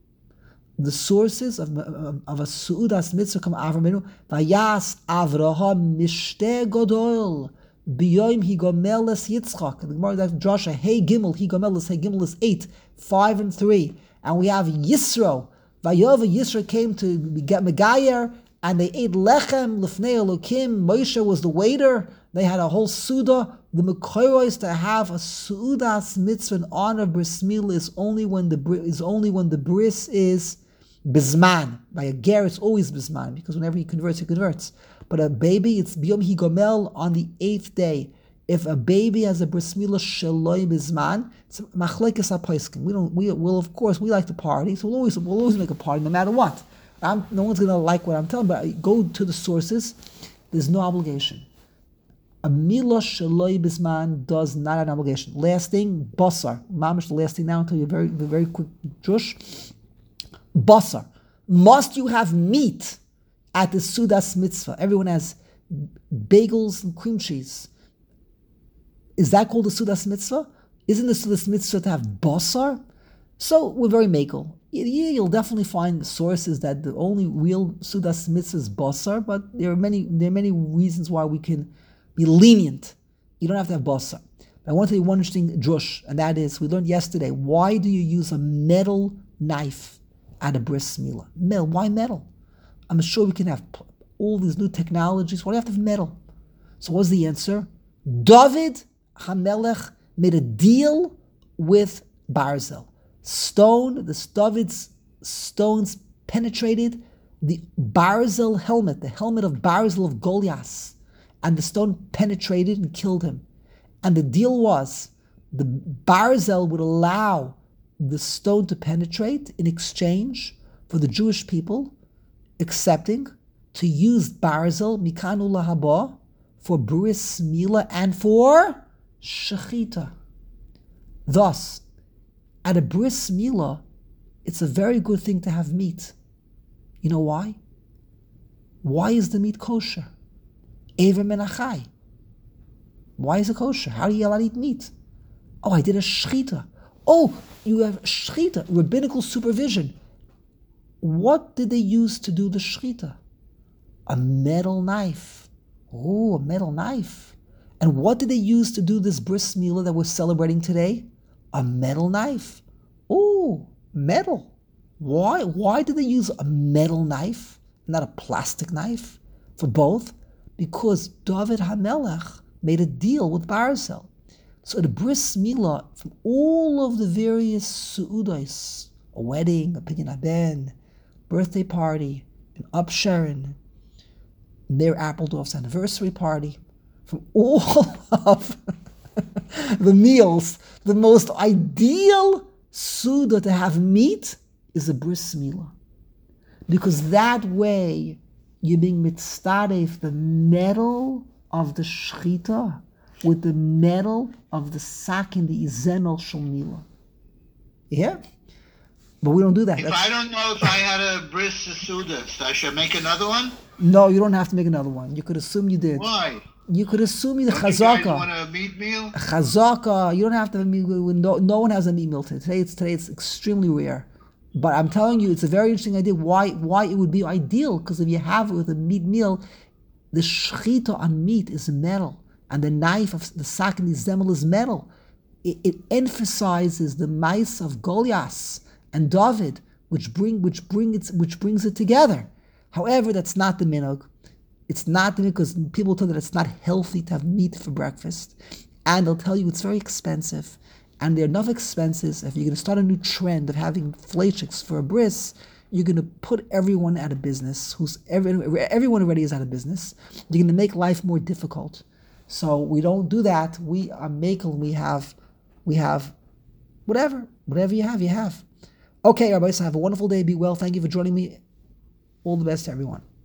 The sources of a suudas mitzvah come Avramenu. Vayas Avraham mishteh godol b'yoyim higomeles Yitzchak. The Gemara that Joshua hey gimel higomeles is 8, 5 and 3, and we have Yisro. Vayova Yisro came to get Megayer, and they ate lechem lifnei Elokim. Moshe was the waiter. They had a whole suda. The Mekoros is to have a suudas mitzvah in honor of bris milah is only when the bris is bizman. By a ger, it's always bizman, because whenever he converts. But a baby, it's biyom higomel on the 8th day. If a baby has a bris milah shaloi bizman, it's machlekes haposkim. We like to party, so we'll always make a party no matter what. No one's going to like what I'm telling, but go to the sources. There's no obligation. A milah shaloi bizman does not have an obligation. Last thing, basar. Mamish, the last thing now, until you're the very quick drush. Basar. Must you have meat at the sudas mitzvah? Everyone has bagels and cream cheese. Is that called the sudas mitzvah? Isn't the sudas mitzvah to have basar? So we're very makel. You'll definitely find sources that the only real sudas mitzvah is basar, but there are many reasons why we can be lenient. You don't have to have basar. But I want to tell you one interesting drush, and that is, we learned yesterday, why do you use a metal knife at a bris milah? Metal. Why metal? I'm sure we can have all these new technologies. Why do you have to have metal? So what's the answer? David HaMelech made a deal with Barzel. David's stones penetrated the Barzel helmet, the helmet of Barzel of Goliath, and the stone penetrated and killed him. And the deal was, the Barzel would allow the stone to penetrate in exchange for the Jewish people accepting to use Barzel Mikanu Lahaba for bris milah and for shechita. Thus, at a bris milah, it's a very good thing to have meat. You know why? Why is the meat kosher? Ever menachai. Why is it kosher? How are you allowed to eat meat? Oh, I did a shechita. Oh, you have shechita, rabbinical supervision. What did they use to do the shechita? A metal knife. Oh, a metal knife. And what did they use to do this bris milah that we're celebrating today? A metal knife. Oh, metal. Why? Why did they use a metal knife, not a plastic knife, for both? Because David HaMelech made a deal with Baruzel. So the bris milah, from all of the various su'udos, a wedding, a pinyan haben, birthday party, an upsharon, Mayor Appledorf's anniversary party, from all of the meals, the most ideal suda to have meat is a bris milah. Because that way you're being mitzadef the metal of the shechita with the metal of the sakin, the izemel shel milah. Yeah? But we don't do that. If I don't know if I had a bris sudas, I should make another one? No, you don't have to make another one. You could assume you did. Why? You could assume you the Don't you guys chazaka. want a meat meal? Chazaka. You don't have to have a meat meal. No one has a meat meal today. Today it's extremely rare. But I'm telling you, it's a very interesting idea. Why it would be ideal? Because if you have it with a meat meal, the shechita on meat is metal, and the knife of the sak and the zemel is metal. It emphasizes the mice of Goliath and David, which brings it together. However, that's not the minhag. It's not the minhag because people tell that it's not healthy to have meat for breakfast, and they'll tell you it's very expensive. And there are enough expenses. If you're going to start a new trend of having fleischiks for a bris, you're going to put everyone out of business. Everyone already is out of business. You're going to make life more difficult. So we don't do that. We are makel. We have whatever you have, you have. Okay, Rabbi, so have a wonderful day. Be well. Thank you for joining me. All the best to everyone.